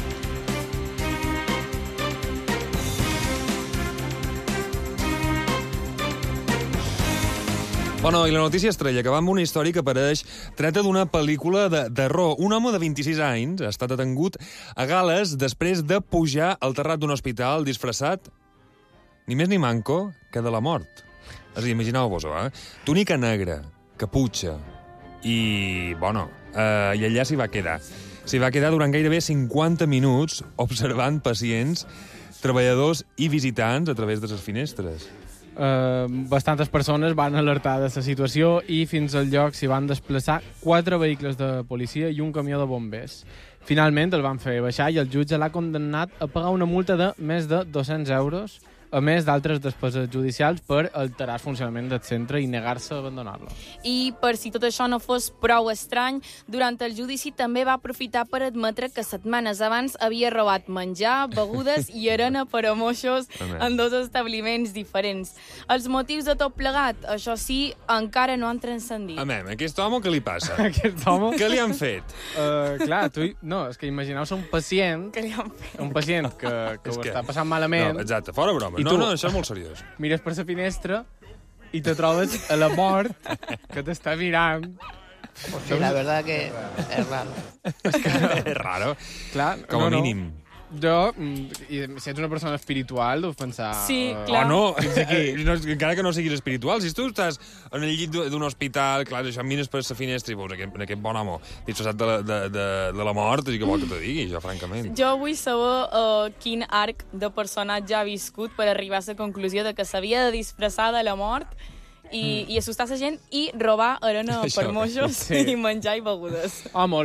Bueno, i la notícia estrella, que va amb una història que apareix treta d'una pel·lícula de terror. Un home de 26 anys ha estat detengut a Gal·les després de pujar al terrat d'un hospital disfressat, ni més ni manco, que de la mort. És a dir, imagineu-vos-ho, túnica negra, caputxa, i, bueno, i allà s'hi va quedar. S'hi va quedar durant gairebé 50 minuts observant pacients, treballadors i visitants a través de les finestres. Bastantes persones van alertar de la situació i fins al lloc s'hi van desplaçar 4 vehicles de policia i un camió de bombers. Finalment el van fer baixar i el jutge l'ha condemnat a pagar una multa de més de 200 euros, a més d'altres despeses judicials per alterar el funcionament del centre i negar-se a abandonar-lo. I per si tot això no fos prou estrany, durant el judici també va aprofitar per admetre que setmanes abans havia robat menjar, begudes i arena per a moixos en 2 establiments diferents. Els motius de tot plegat, això sí, encara no han transcendit. Aquest home què li passa? Aquest home? Què li han fet? Clar, no, és que imagineu-se un pacient... Què li han fet? Un pacient que ho està passant malament... No, exacte, fora broma. No, això és molt seriós. Mires per la finestra i te trobes a la mort que t'està mirant. Sí, la verdad que es raro. És raro. Clar, com a mínim. Jo, si ets una persona espiritual, deus pensar... Sí, clar. O no, encara que no siguis espiritual. Si tu estàs en el llit d'un hospital, clar, això mires per la finestra i veus aquest bon home disfressat de la mort, i què vol que te digui, jo, francament. Jo vull saber quin arc de personatge ha viscut per arribar a la conclusió de que s'havia de disfressar de la mort i assustar la gent i robar arena per moixos i menjar i begudes. Home,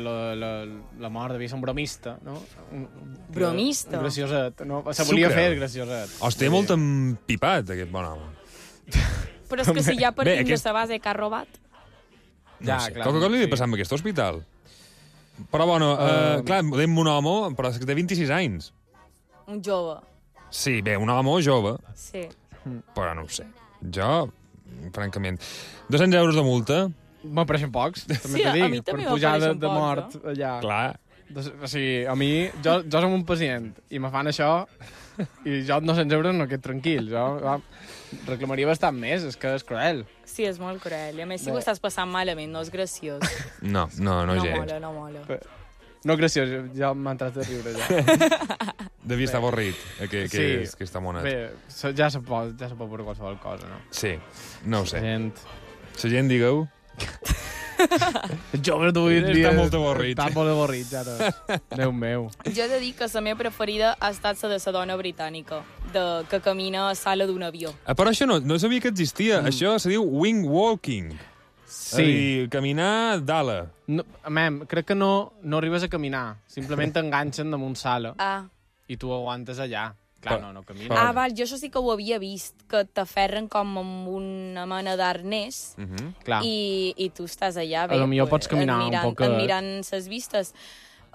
la mort devia ser un bromista, no? Bromista? Un gracioset, no? Se volia fer el gracioset. Té molt empipat, aquest bon home. Però és que si ja partim de la base que ha robat... No sé, qualque cosa li ha passat amb aquest hospital. Però, bueno, clar, dèiem un home, però és que té 26 anys. Un jove. Sí, bé, un home jove. Sí. Però no ho sé. Jo... francament. 200 euros de multa. M'apareixen pocs, també sí, t'ho dic. a mi també per pujar m'apareixen de pocs, mort allà. Clar. O sigui, a mi, jo som un pacient i me fan això i jo 200 euros no quedo tranquil. Jo reclamaria bastant més, és que és cruel. Sí, és molt cruel. I a més, si ho estàs passant malament, no és graciós. No gens. No mola. No graciós, ja m'ha entrat a riure ja. Devia estar avorrit, que està monet. Bé, ja se pot per qualsevol cosa, no? Sí, no ho sé. La gent, digueu... Jove, tu vull dir... Està molt avorrit. Està molt avorrit, ja tot. Déu meu. Jo he de dir que la meva preferida ha estat la de la dona britànica, que camina a sala d'un avió. Però això no sabia que existia. Això se diu wing walking. Sí. Caminar d'ala. No, crec que no arribes a caminar. Simplement t'enganxen damunt sala. I tu aguantes allà. Clar, no camines. Val, jo això sí que ho havia vist, que t'aferren com amb una mena d'arnès i tu estàs allà bé, pots caminar un poc... admirant les vistes.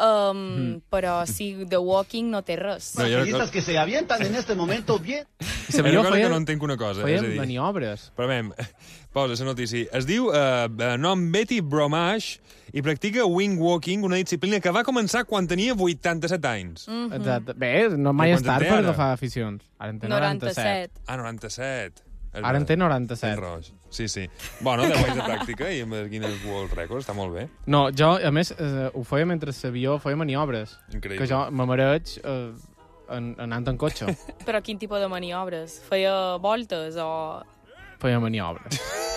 Però sí, The Walking no té res. Periodistas que se avientan en este momento bien. Sabia una cosa que no entenc una cosa. Feia és a dir, maniobres. Provem, posa la notícia. Es diu nom Betty Bromage i practica wing walking, una disciplina que va començar quan tenia 87 anys. Exacte. Bé, no mai I és quants tard en té per ara? agafar aficions. Ara en té 97. Ah, 97. Ara en té 97. Roig. Sí, sí. Bueno, 10 anys de pràctica i amb Guinness World Records, està molt bé. No, jo, a més, ho feia mentre sabia, feia maniobres. Increïble. Que jo m'amareig anant en cotxe. Però quin tipus de maniobres? Feia voltes o... Feia maniobres.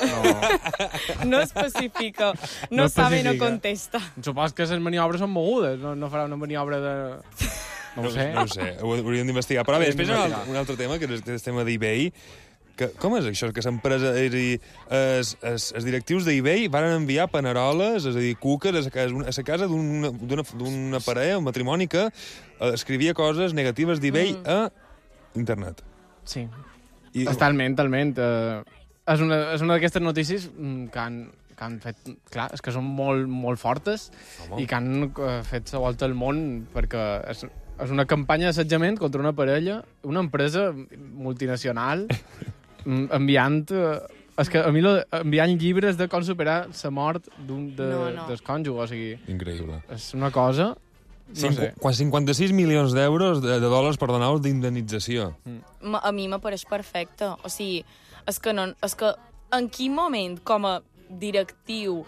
No especifica. No sabe, no contesta. Supos que les maniobres són mogudes. No farà una maniobra de... No ho sé. No ho sé, ho hauríem d'investigar. Però bé, després un altre tema, que és el tema d'eBay. Com és això? Que l'empresa... És a dir, els directius d'eBay van enviar paneroles, és a dir, cuques, a la casa d'una parella, un matrimoni que escrivia coses negatives d'eBay a internet. Sí. Totalment. És una d'aquestes notícies que han fet... Clar, és que són molt fortes i que han fet la volta al món perquè és una campanya d'assetjament contra una parella, una empresa multinacional enviant... És que a mi enviant llibres de com superar la mort del cònjuge, o sigui... Increïble. És una cosa... No sé. 56 milions d'euros de dòlars, perdoneu, d'indemnització. A mi m'apareix perfecte. O sigui, és que en quin moment, com a directiu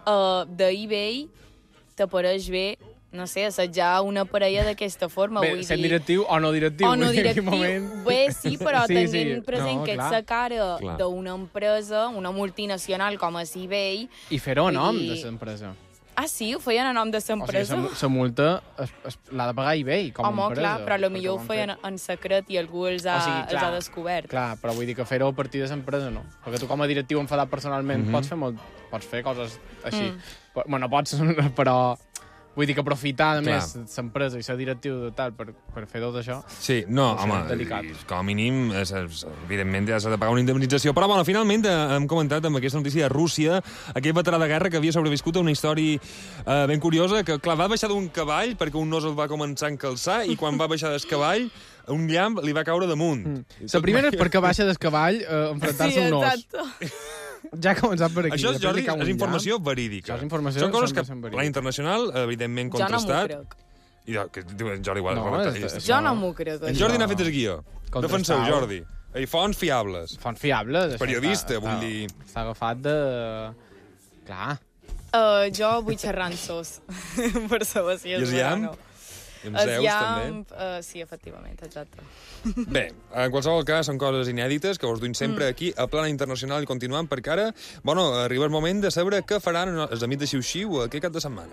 d'eBay, t'apareix bé, no sé, assetjar una parella d'aquesta forma? Bé, sent directiu o no directiu. O no directiu. Bé, sí, però tenint present que ets la cara Clar. d'una empresa, una multinacional com és eBay... I fer-ho a nom de l'empresa. Ah, sí? Ho feien a nom de l'empresa? O sigui, la multa l'ha de pagar eBay com a empresa. Home, clar, però potser ho feien en secret i algú els ha descobert. Clar, però vull dir que fer-ho a partir de l'empresa no. Perquè tu com a directiu enfadat personalment pots fer coses així. Bueno, pots, però... Vull dir que aprofitar, a més, l'empresa i ser directiu de tal per fer tot això... Sí, no, home, com a mínim, evidentment, ja s'ha de pagar una indemnització. Però, bueno, finalment hem comentat amb aquesta notícia de Rússia, aquell veterà de guerra que havia sobreviscut a una història ben curiosa, que, clar, va baixar d'un cavall perquè un nos el va començar a encalçar i quan va baixar del cavall, un llamp li va caure damunt. La primera és perquè baixa del cavall enfrontar-se a un nos. Sí, exacte. Ja ha començat per aquí. Això, Jordi, és informació verídica. Són coses que la internacional, evidentment, contrastat. Jo no m'ho crec. Jordi, igual. Jo no m'ho crec. En Jordi n'ha fet el guió. Defenseu, Jordi. Fonts fiables. Fonts fiables. Periodista, vull dir... S'ha agafat de... Clar. Jo vull xerrar en sos. Per saber si és veritat o no. I amb Zeus, també? Sí, efectivament, exacte. Bé, en qualsevol cas, són coses inèdites que us duim sempre aquí a Plana Internacional i continuant, perquè ara, bueno, arriba el moment de saber què faran els amics de Xiu-Xiu aquest cap de setmana.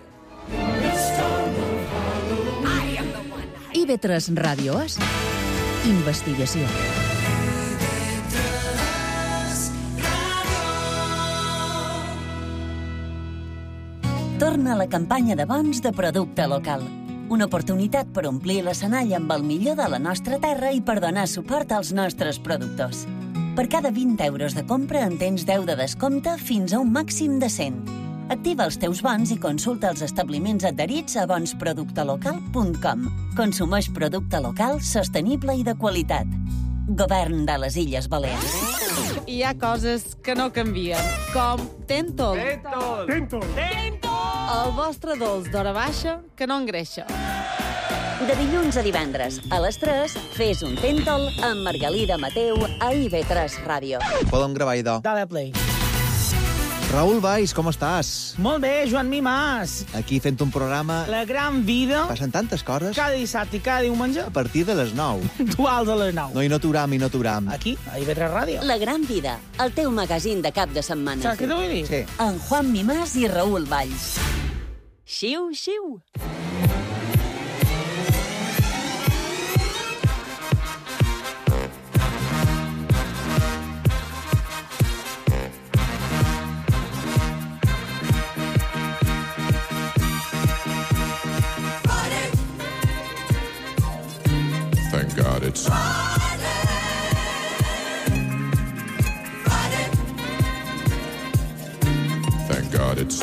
IB3 Ràdio és investigació. Torna la campanya de bons de producte local. Una oportunitat per omplir l'escenari amb el millor de la nostra terra i per donar suport als nostres productors. Per cada 20 euros de compra en tens 10 de descompte fins a un màxim de 100. Activa els teus bons i consulta els establiments adherits a bonsproductelocal.com. Consumeix producte local, sostenible i de qualitat. Govern de les Illes Balears. Hi ha coses que no canvien, com Tentol. El vostre dolç d'hora baixa que no engreixa. De dilluns a divendres, a les 3, fes un Tentol amb Margalida Mateu a IB3 Ràdio. Podem gravar, idò. Dale play. Raül Valls, com estàs? Molt bé, Joan Mimàs. Aquí fent un programa... La gran vida. Passen tantes coses. Cada dissabte i cada diumenge. A partir de les 9. Duals a les 9. No, i no t'uram. Aquí, a IB3 Ràdio. La gran vida, el teu magazín de cap de setmana. Saps què t'ho vull dir? Sí. En Juan Mimàs i Raül Valls. Xiu, xiu. Thank God it's Friday. Thank God it's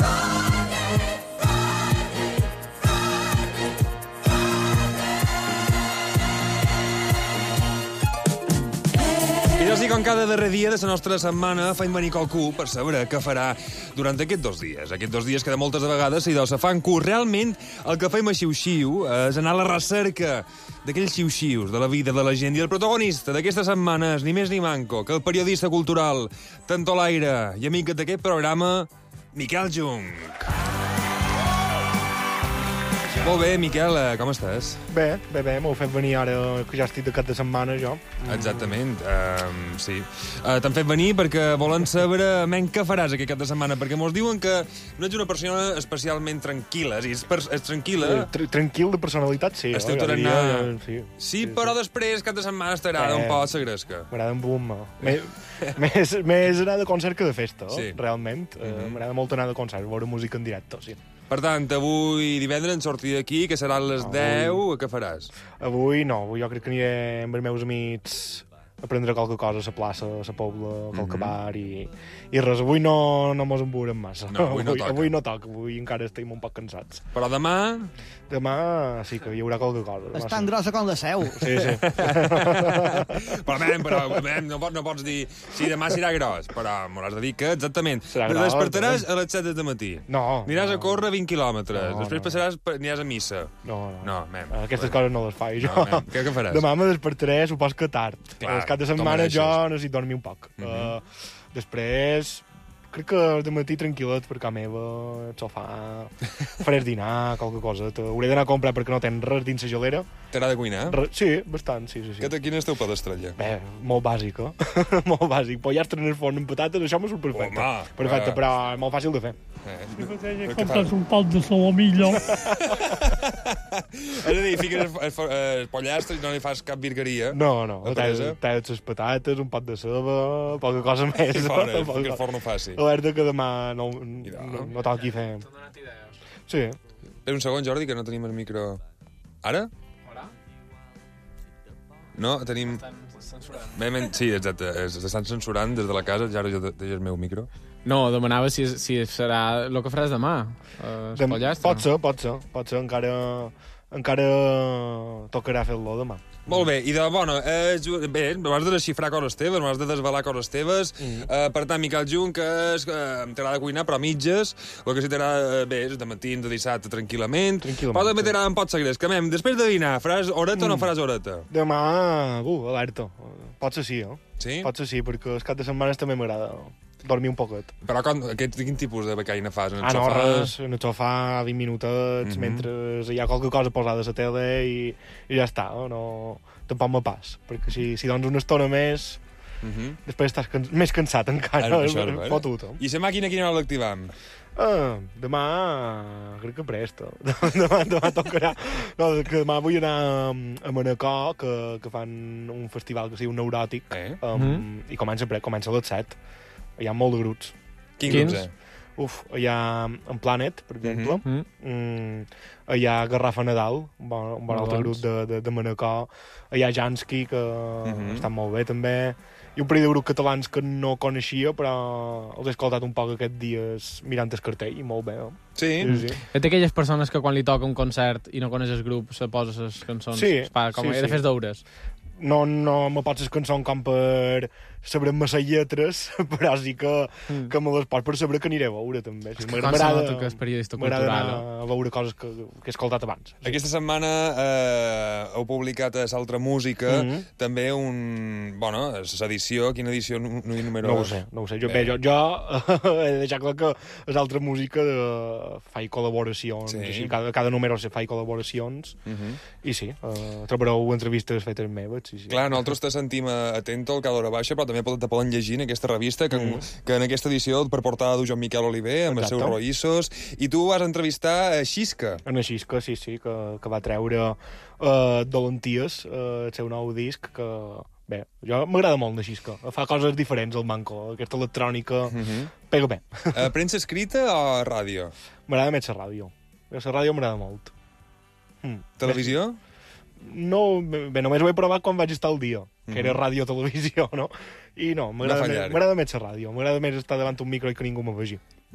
que sí, com cada darrer dia de la nostra setmana feim venir qualcú per saber què farà durant aquests 2 dies. Aquests 2 dies que de moltes vegades se fan curt. Realment, el que feim a xiu-xiu és anar a la recerca d'aquells xiu-xius de la vida de la gent. I el protagonista d'aquesta setmana és ni més ni manco que el periodista cultural, tantolaire i amic d'aquest programa, Miquel Jung. Molt bé, Miquel, com estàs? Bé, m'heu fet venir ara que ja estic de cap de setmana, jo. Exactament, sí. T'han fet venir perquè volen saber què faràs aquest cap de setmana, perquè mos diuen que no ets una persona especialment tranquil·la, és tranquil·la. Tranquil de personalitat, sí. Esteu tarannà. Sí, però després cap de setmana t'agrada un poc la gresca. M'agrada un boom. Més anar de concert que de festa, realment. M'agrada molt anar de concert, veure música en directe, sí. Per tant, avui divendres en sortir d'aquí, que seran les 10, què faràs? Avui no, avui jo crec que aniré amb els meus amics a prendre qualque cosa a la plaça, a la Pobla, a qualque bar i res. Avui no mos en veurem massa. No, avui no toca. Avui encara estem un poc cansats. Però demà? Demà sí que hi haurà qualque cosa. És tan grossa com la seu. Sí. Però no pots dir si demà serà gros, però m'hauràs de dir que exactament. Despertaràs a les 7 del matí. No. Aniràs a córrer 20 quilòmetres. Després aniràs a missa. No. Aquestes coses no les faig jo. Què faràs? Demà me despertaré, supos que tard. El cap de setmana jo necessito dormir un poc. Després, crec que de matí tranquil·let per casa meva, el sofà, faré dinar, qualque cosa. Hauré d'anar a comprar perquè no tens res dins la gelera. T'agrada cuinar? Sí, bastant, sí. Quin és teu plat d'estrella? Bé, molt bàsic, molt bàsic. Pollastre en el forn amb patates, això m'ho surt perfecte. Perfecte, però és molt fàcil de fer. Compres un pot de solomillo. És a dir, fiques el pollastre i no li fas cap virgueria. No. Talles les patates, un pot de ceba, poca cosa més. Que el forn ho faci. Alerta que demà no toqui fer. Sí. Un segon, Jordi, que no tenim el micro. Ara? Hola? No, tenim... Sí, exacte. S'estan censurant des de la casa, ja ara jo deixo el meu micro. No, demanava si serà el que faràs demà. Pot ser. Encara tocarà fer-lo demà. Molt bé, i m'has de desxifrar coses teves, m'has de desvelar coses teves. Per tant, Miquel Jung, que t'agrada cuinar, però a mitges. El que sí t'agrada, és de matí, de dissabte, tranquil·lament. Però també t'agrada un pot segres. Després de dinar, faràs horeta o no faràs horeta? Demà, alerta. Potser sí, Sí? Potser sí, perquè els cap de setmanes també m'agrada dormir un poquet. Però quin tipus de becaina fas? En el sofà? No, res, en el sofà 20 minutets, mentre hi ha qualque cosa posada a la tele i ja està, no? Tampoc me pas, perquè si dones una estona més, després estàs més cansat encara, fotut. I la màquina quina hora l'activam? Demà crec que presta. Demà tocarà. No, que demà vull anar a Manacor, que fan un festival que sigui un neuròtic, i comença a les 7. Hi ha molt de grups. Quins? Hi ha en Planet, per exemple. Hi ha Garrafa Nadal, un bon altre grup de Manacor. Hi ha Jansky, que estan molt bé, també. I un parell de grups catalans que no coneixia, però els he escoltat un poc aquests dies mirant el cartell, i molt bé. Sí? És d'aquelles persones que quan li toca un concert i no coneix el grup se posa les cançons. Sí. Com he de fer deures. No me pots les cançons com per saber massa lletres, però sí que me les pots per saber que aniré a veure, també. M'agrada que és periodista cultural. M'agrada a veure coses que he escoltat abans. Aquesta setmana heu publicat a Saltra Música també l'edició. Quina edició? No ho sé. Jo he de deixar clar que a Saltra Música faig col·laboracions. Cada número faig col·laboracions. I sí, trobareu entrevistes fetes meves. Clar, nosaltres te sentim atento al cada hora baixa, però també te poden llegir en aquesta revista, que en aquesta edició per portada du Joan Miquel Oliver, amb els seus roïssos, i tu vas entrevistar a Xisca. En Xisca, sí, que va treure Dolenties, el seu nou disc, que... Bé, jo m'agrada molt de Xisca. Fa coses diferents, el manco. Aquesta electrònica pega bé. Premsa escrita o ràdio? M'agrada més la ràdio. La ràdio m'agrada molt. Televisió? No, bé, només ho he provat quan vaig estar al dia, que era ràdio-televisió, no? I no, m'agrada més la ràdio. M'agrada més estar davant un micro i que ningú me vegi.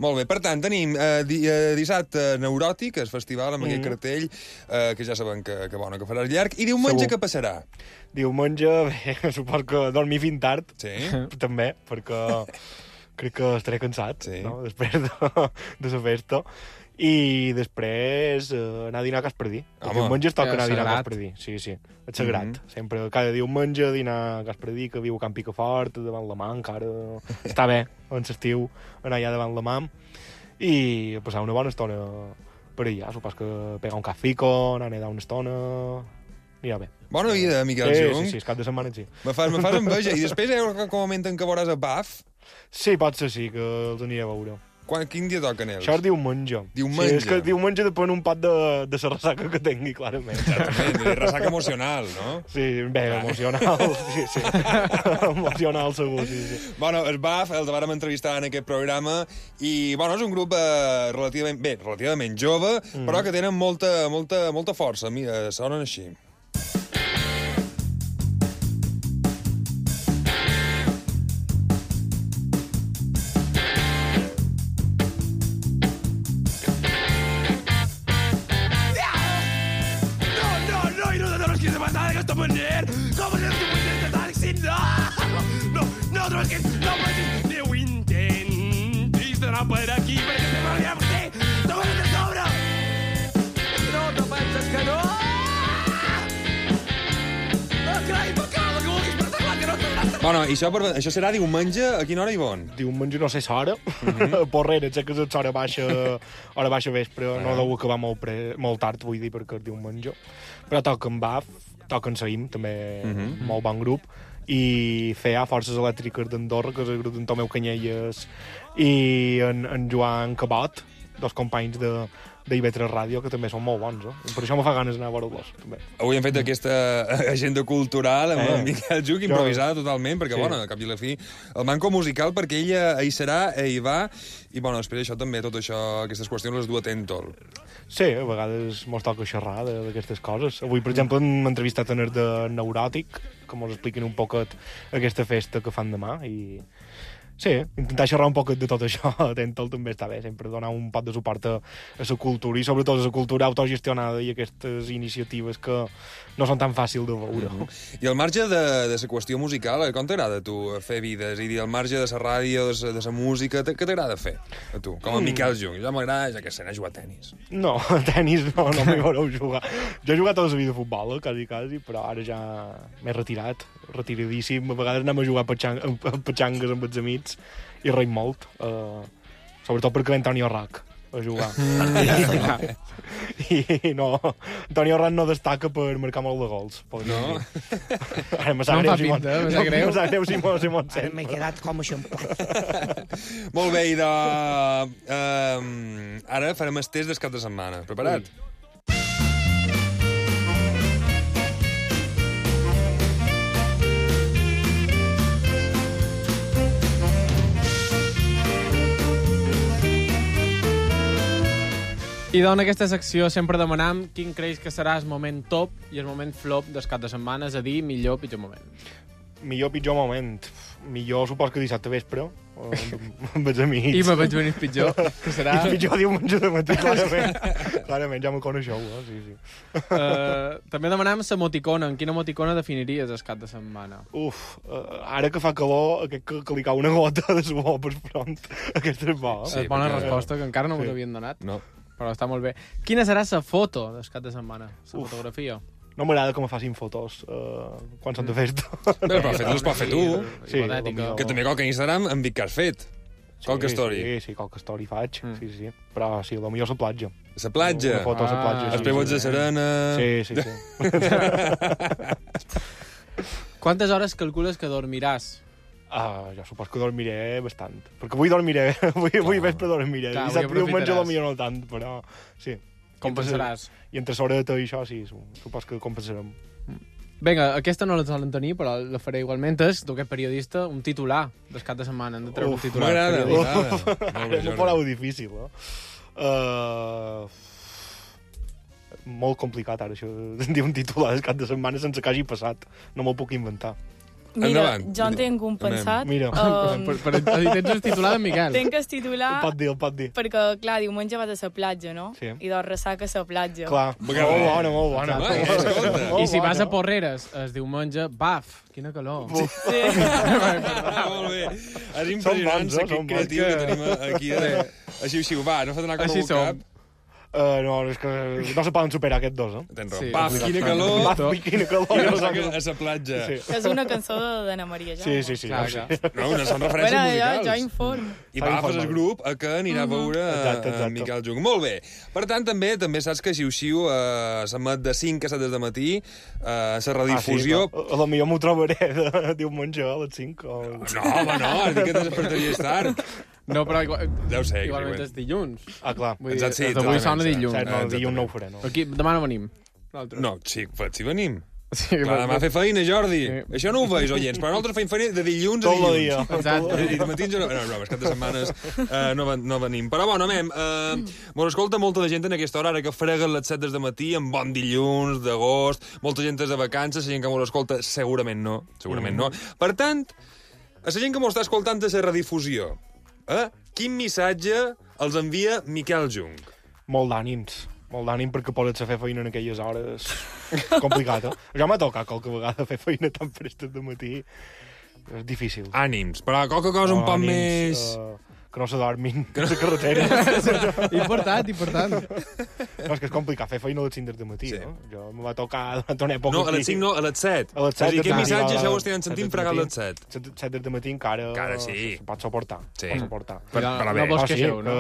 Molt bé, per tant, tenim dissabte Neuròtic, el festival amb aquell cartell, que ja sabem que faràs llarg, i diumenge què passarà? Diumenge, bé, suposo que dormir fins tard, també, perquè crec que estaré cansat, no? Després de la festa. I després anar a dinar a Gaspardí. El diumenge es toca anar a dinar a Gaspardí. Sí, és sagrat. Sempre, cada diumenge dinar a Gaspardí, que viu a Can Picafort, davant la mà, encara està bé, en l'estiu, anar allà davant la mà, i passar una bona estona per allà. Supos que pegar un cafico, anar a nedar una estona... Anirà bé. Bona vida, Miquel Jung. Sí, cap de setmana sí. Me fas enveja. I després hi ha un moment en què veuràs a BAF? Sí, pot ser sí, que els aniré a veure. Quin dia toquen ells? Això és diumenge. Diumenge? Sí, és que diumenge depèn un pot de la ressaca que tingui, clarament. Exactament, ressaca emocional, no? Sí, bé, emocional, sí. Emocional, segur, sí. Bueno, el BAF els vàrem entrevistar en aquest programa i, bueno, és un grup relativament jove, però que tenen molta força. Mira, sonen així. Per aquí, perquè estem arribant a vostè! T'ho de sobre! No te penses que no? Carai, m'acaba que vulguis, però està clar que no t'hauràs... Bueno, i això serà diumenge, a quina hora, Ivon? Diumenge no sé l'hora, porrera, sé que és hora baixa vespre, no deu acabar molt tard, vull dir, perquè és diumenge. Però toquen BAF, toquen Saïm, també molt bon grup, i feia Forces Elèctriques d'Andorra, que és el grup d'en Tomeu Canyelles, i en Joan Cabot, dos companys d'IV3 Ràdio, que també són molt bons, Per això me fa ganes d'anar a veure-los, també. Avui hem fet aquesta agenda cultural amb en Miquel Jung, improvisada totalment, perquè, bueno, a cap i a la fi, el manco musical, perquè ella hi serà, hi va, i, bueno, després d'això també, tot això, aquestes qüestions les du a Tentol. Sí, a vegades mos toca xerrar d'aquestes coses. Avui, per exemple, hem entrevistat en el de Neuròtic, que mos expliquen un poquet aquesta festa que fan demà, i... Sí, intentar xerrar un poquet de tot això a Tentol també està bé, sempre donar un pot de suport a la cultura, i sobretot a la cultura autogestionada i aquestes iniciatives que no són tan fàcils de veure. I al marge de la qüestió musical, com t'agrada a tu fer vida? És a dir, al marge de la ràdio, de la música, què t'agrada fer a tu? Com a Miquel Jung. Ja m'agrada, ja que sé, anar a jugar a tenis. No, a tenis no m'hi veureu jugar. Jo he jugat tota la vida a futbol, quasi, però ara ja m'he retiradíssim. A vegades anem a jugar a petxangues amb els amics i reim molt, sobretot perquè Antonio Rac a jugar. I no, Antonio Rac no destaca per marcar molt de gols. No? Ara me sap greu si m'ho sent. Ara m'he quedat com eixamplat. Molt bé, idò. Ara farem el test del cap de setmana. Preparat? I doncs en aquesta secció sempre demanam quin creus que serà el moment top i el moment flop del cap de setmana, és a dir, millor o pitjor moment. Millor, pitjor moment. Millor, supos que dissabte vespre, amb els amics. I me vaig venir pitjor, que serà... I pitjor diumenge de matí, clarament. Clarament, ja me coneixeu, sí. També demanam l'emoticona. En quina emoticona definiries el cap de setmana? Ara que fa calor, que li cau una gota de suor per front, aquesta és bo. Sí, bona resposta, que encara no us havien donat. No. Però està molt bé. Quina serà la foto del cap de setmana? La fotografia? No m'agrada que me facin fotos quan són de festa. Però fet les pot fer tu. Sí, que també qualque Instagram em dic que has fet. Qualque story. Sí, qualque story faig. Sí. Però sí, potser a la platja. La platja? Una foto a la platja. Els pebots de Serena... Sí. Quantes hores calcules que dormiràs? Jo suposo que dormiré bastant. Perquè avui dormiré, avui vespre dormiré. Dissabte diumenge potser no tant, però sí. Compensaràs. I entre l'horeta i això, sí, suposo que compensarem. Vinga, aquesta no la solen tenir, però la faré igualment. És, tu, aquest periodista, un titular del cap de setmana. Hem de treure un titular. M'agrada. M'ho fareu difícil, molt complicat, ara, això, dir un titular del cap de setmana sense que hagi passat. No me'l puc inventar. Mira, jo en tinc un pensat. Mira, tens el titular d'en Miquel. Tinc el titular... El pot dir. Perquè, clar, diumenge vas a la platja, no? Sí. I doncs ressaca a la platja. Clar, molt bona. I si vas a Porreres, el diumenge, baf, quina calor. Sí. Molt bé. És impressionant aquest creatiu que tenim aquí. Així, va, no fa donar com a cap. No, és que no se poden superar aquests dos, Tens raó. Paf, quina calor. Paf, quina calor. A la platja. És una cançó d'Anna Maria Jaume. Sí. No, són referències musicals. Jo inform. I Paf és el grup que anirà a veure Miquel Jung. Molt bé. Per tant, també saps que Xiu-Xiu s'emet de 5 a 7 del matí a la redifusió. A lo millor m'ho trobaré de diumenge a les 5. No, home, no, has dit que te despertaries tard. No, però deu ser, igualment és dilluns. Ah, clar. Exacte, sí. Avui sona dilluns. No, dilluns no ho faré, no. Aquí, demà no venim. No, sí venim. Sí, demà a fer feina, Jordi. Sí. Això no ho veus, oients, però nosaltres fem feina de dilluns a dilluns. Tot el dia. Exacte. I de matins no, és cap de setmanes no venim. Però bueno, mos escolta molta de gent en aquesta hora, ara que freguen les 7 del matí, amb bon dilluns, d'agost, molta gent és de vacances, la gent que mos escolta segurament no. Per tant, a la gent que mos està escoltant de la redifusió, quin missatge els envia Miquel Jung? Molt d'ànim perquè pots fer feina en aquelles hores complicat, Ja m'ha tocat qualque vegada fer feina tan prestes de matí. És difícil. Ànims, però qualque cosa un poc més... Que no se dormin a la carretera. Important. No, és que és complicat fer feina a les 5 del matí, no? Jo me va tocar durant una època... No, a les 5 no, a les 7. A les 7. És a dir, aquest missatge ja ho estem sentint fregar a les 7. 7 del matí encara sí. Pot suportar. Sí. Pot suportar. No vols queixeu, no?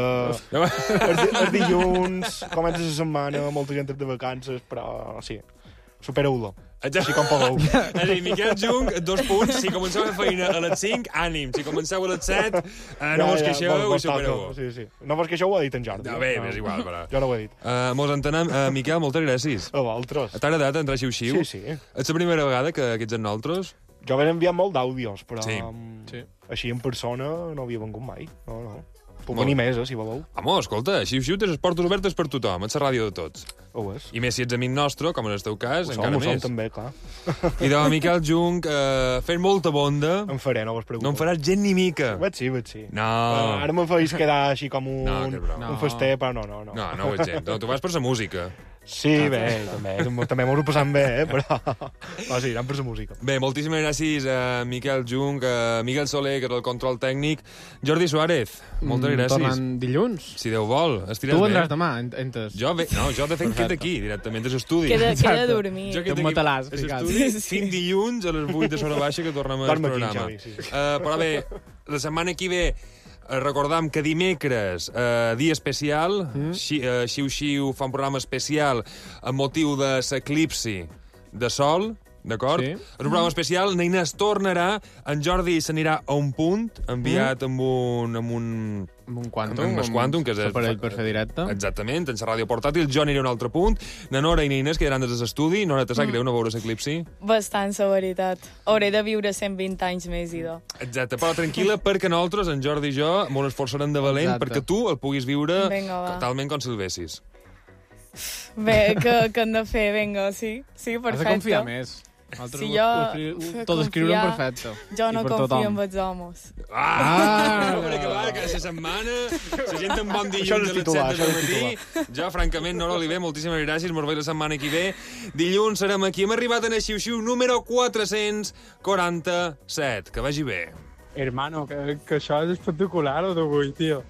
Els dilluns, comença la setmana, molta gent de vacances, però sí, supera-ho-lo. Així com podeu. És a dir, Miquel Jung, 2 punts. Si comenceu a fer feina a les 5, ànim. Si comenceu a les 7, no vos queixeu i supereu-ho. Sí. No vos queixeu, ho ha dit en Jordi. No, bé, és igual, però... Jo no ho he dit. Mos entenem. Miquel, moltes gràcies. A vosaltres. T'ha agradat entrar Xiu-Xiu? Sí. És la primera vegada que ets amb nosaltres? Jo havia enviat molt d'àudios, però així en persona no havia vengut mai. No. Puc venir més, si voleu. Home, escolta, Xiu-Xiu té les portes obertes per tothom, és la ràdio de tots. Ho és. I més si ets amic nostre, com en el teu cas, encara més. Ho som també, clar. I de Miquel Jung, fent molta bonda... En faré, no vos preocupeu. No en faràs gent ni mica. Veig sí. No. Ara me'n faig quedar així com un fester, però no. No ho veig gens. Tu vas per la música. Sí, bé, també m'ho passant bé, però sí, anant per la música. Bé, moltíssimes gràcies a Miquel Jung, a Miguel Soler, que és el control tècnic, Jordi Suárez, moltes gràcies. Tornant dilluns. Si Déu vol, estiràs bé. Tu vendràs demà, entes. Jo, de fet, queda aquí, directament, és estudi. Queda a dormir. Jo quedo aquí, fins dilluns a les 8 de Sora Baixa, que tornem al programa. Però bé, la setmana que ve recordam que dimecres, dia especial, Xiu-Xiu fa un programa especial amb motiu de l'eclipsi de sol, d'acord? Sí. És un programa especial, Neines tornarà, en Jordi s'anirà a un punt, enviat amb un quàntum, que és l'aparell per fer directe. Exactament, en la ràdio portàtil. Jo aniré a un altre punt. Na Nora i Neines quedaran des de l'estudi. Nora, te sap greu no veure l'eclipsi? Bastant, la veritat. Hauré de viure 120 anys més, idò. Exacte, però tranquil·la, perquè nosaltres, en Jordi i jo, m'ho esforçarem de valent perquè tu el puguis viure talment com si el vessis. Bé, que hem de fer, vinga, sí, perfecte. Has de confiar més. Si jo... Tot escriurem perfecte. Jo no confio en els homes. Que la setmana, la gent amb bon dilluns a les 7 del matí. Jo, francament, Nora Oliver, moltíssimes gràcies. Mos veig la setmana que ve. Dilluns serem aquí. Hem arribat a Xiu-Xiu número 447. Que vagi bé. Hermano, que això és espectacular, el d'avui, tio.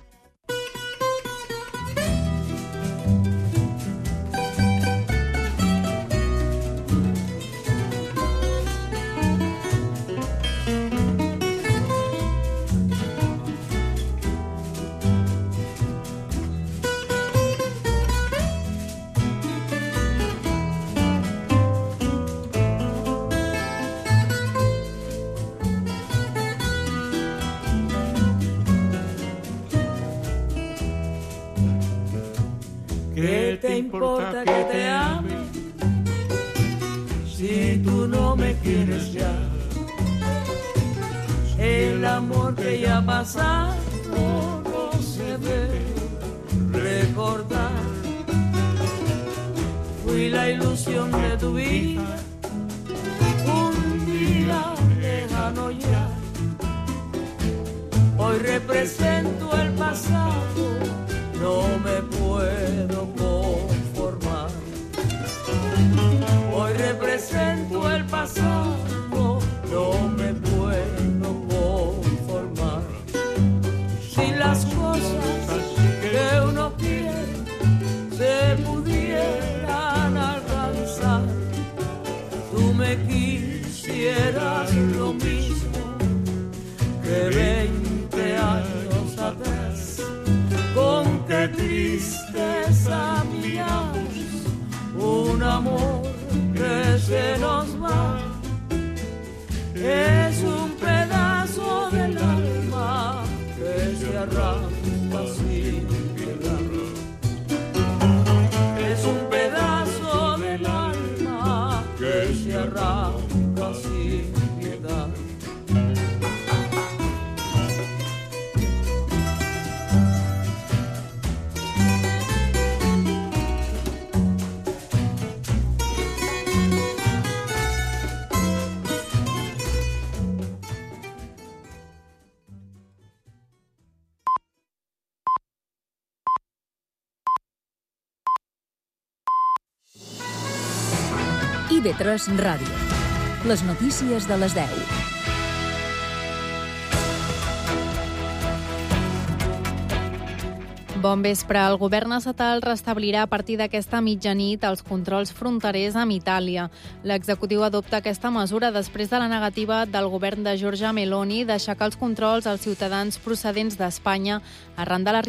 ¿Qué te importa que te ame si tú no me quieres ya? El amor que ya ha pasado no se debe recordar. Fui la ilusión de tu vida, un día lejano. Hoy represento el pasado, no me puedo conformar. Hoy represento el pasado, no me puedo conformar. Si las cosas que uno quiere se pudieran alcanzar, tú me quisieras lo mismo que 20 años atrás. Con qué tristeza miramos un amor que se nos va. Es un pedazo del alma que se arranca sin piedad. Es un pedazo del alma que se arranca sin piedad. IB3 Ràdio. Les notícies de les 10. Bon vespre. El govern estatal restablirà a partir d'aquesta mitjanit els controls fronterers amb Itàlia. L'executiu adopta aquesta mesura després de la negativa del govern de Giorgia Meloni d'aixecar els controls als ciutadans procedents d'Espanya arran de l'arribada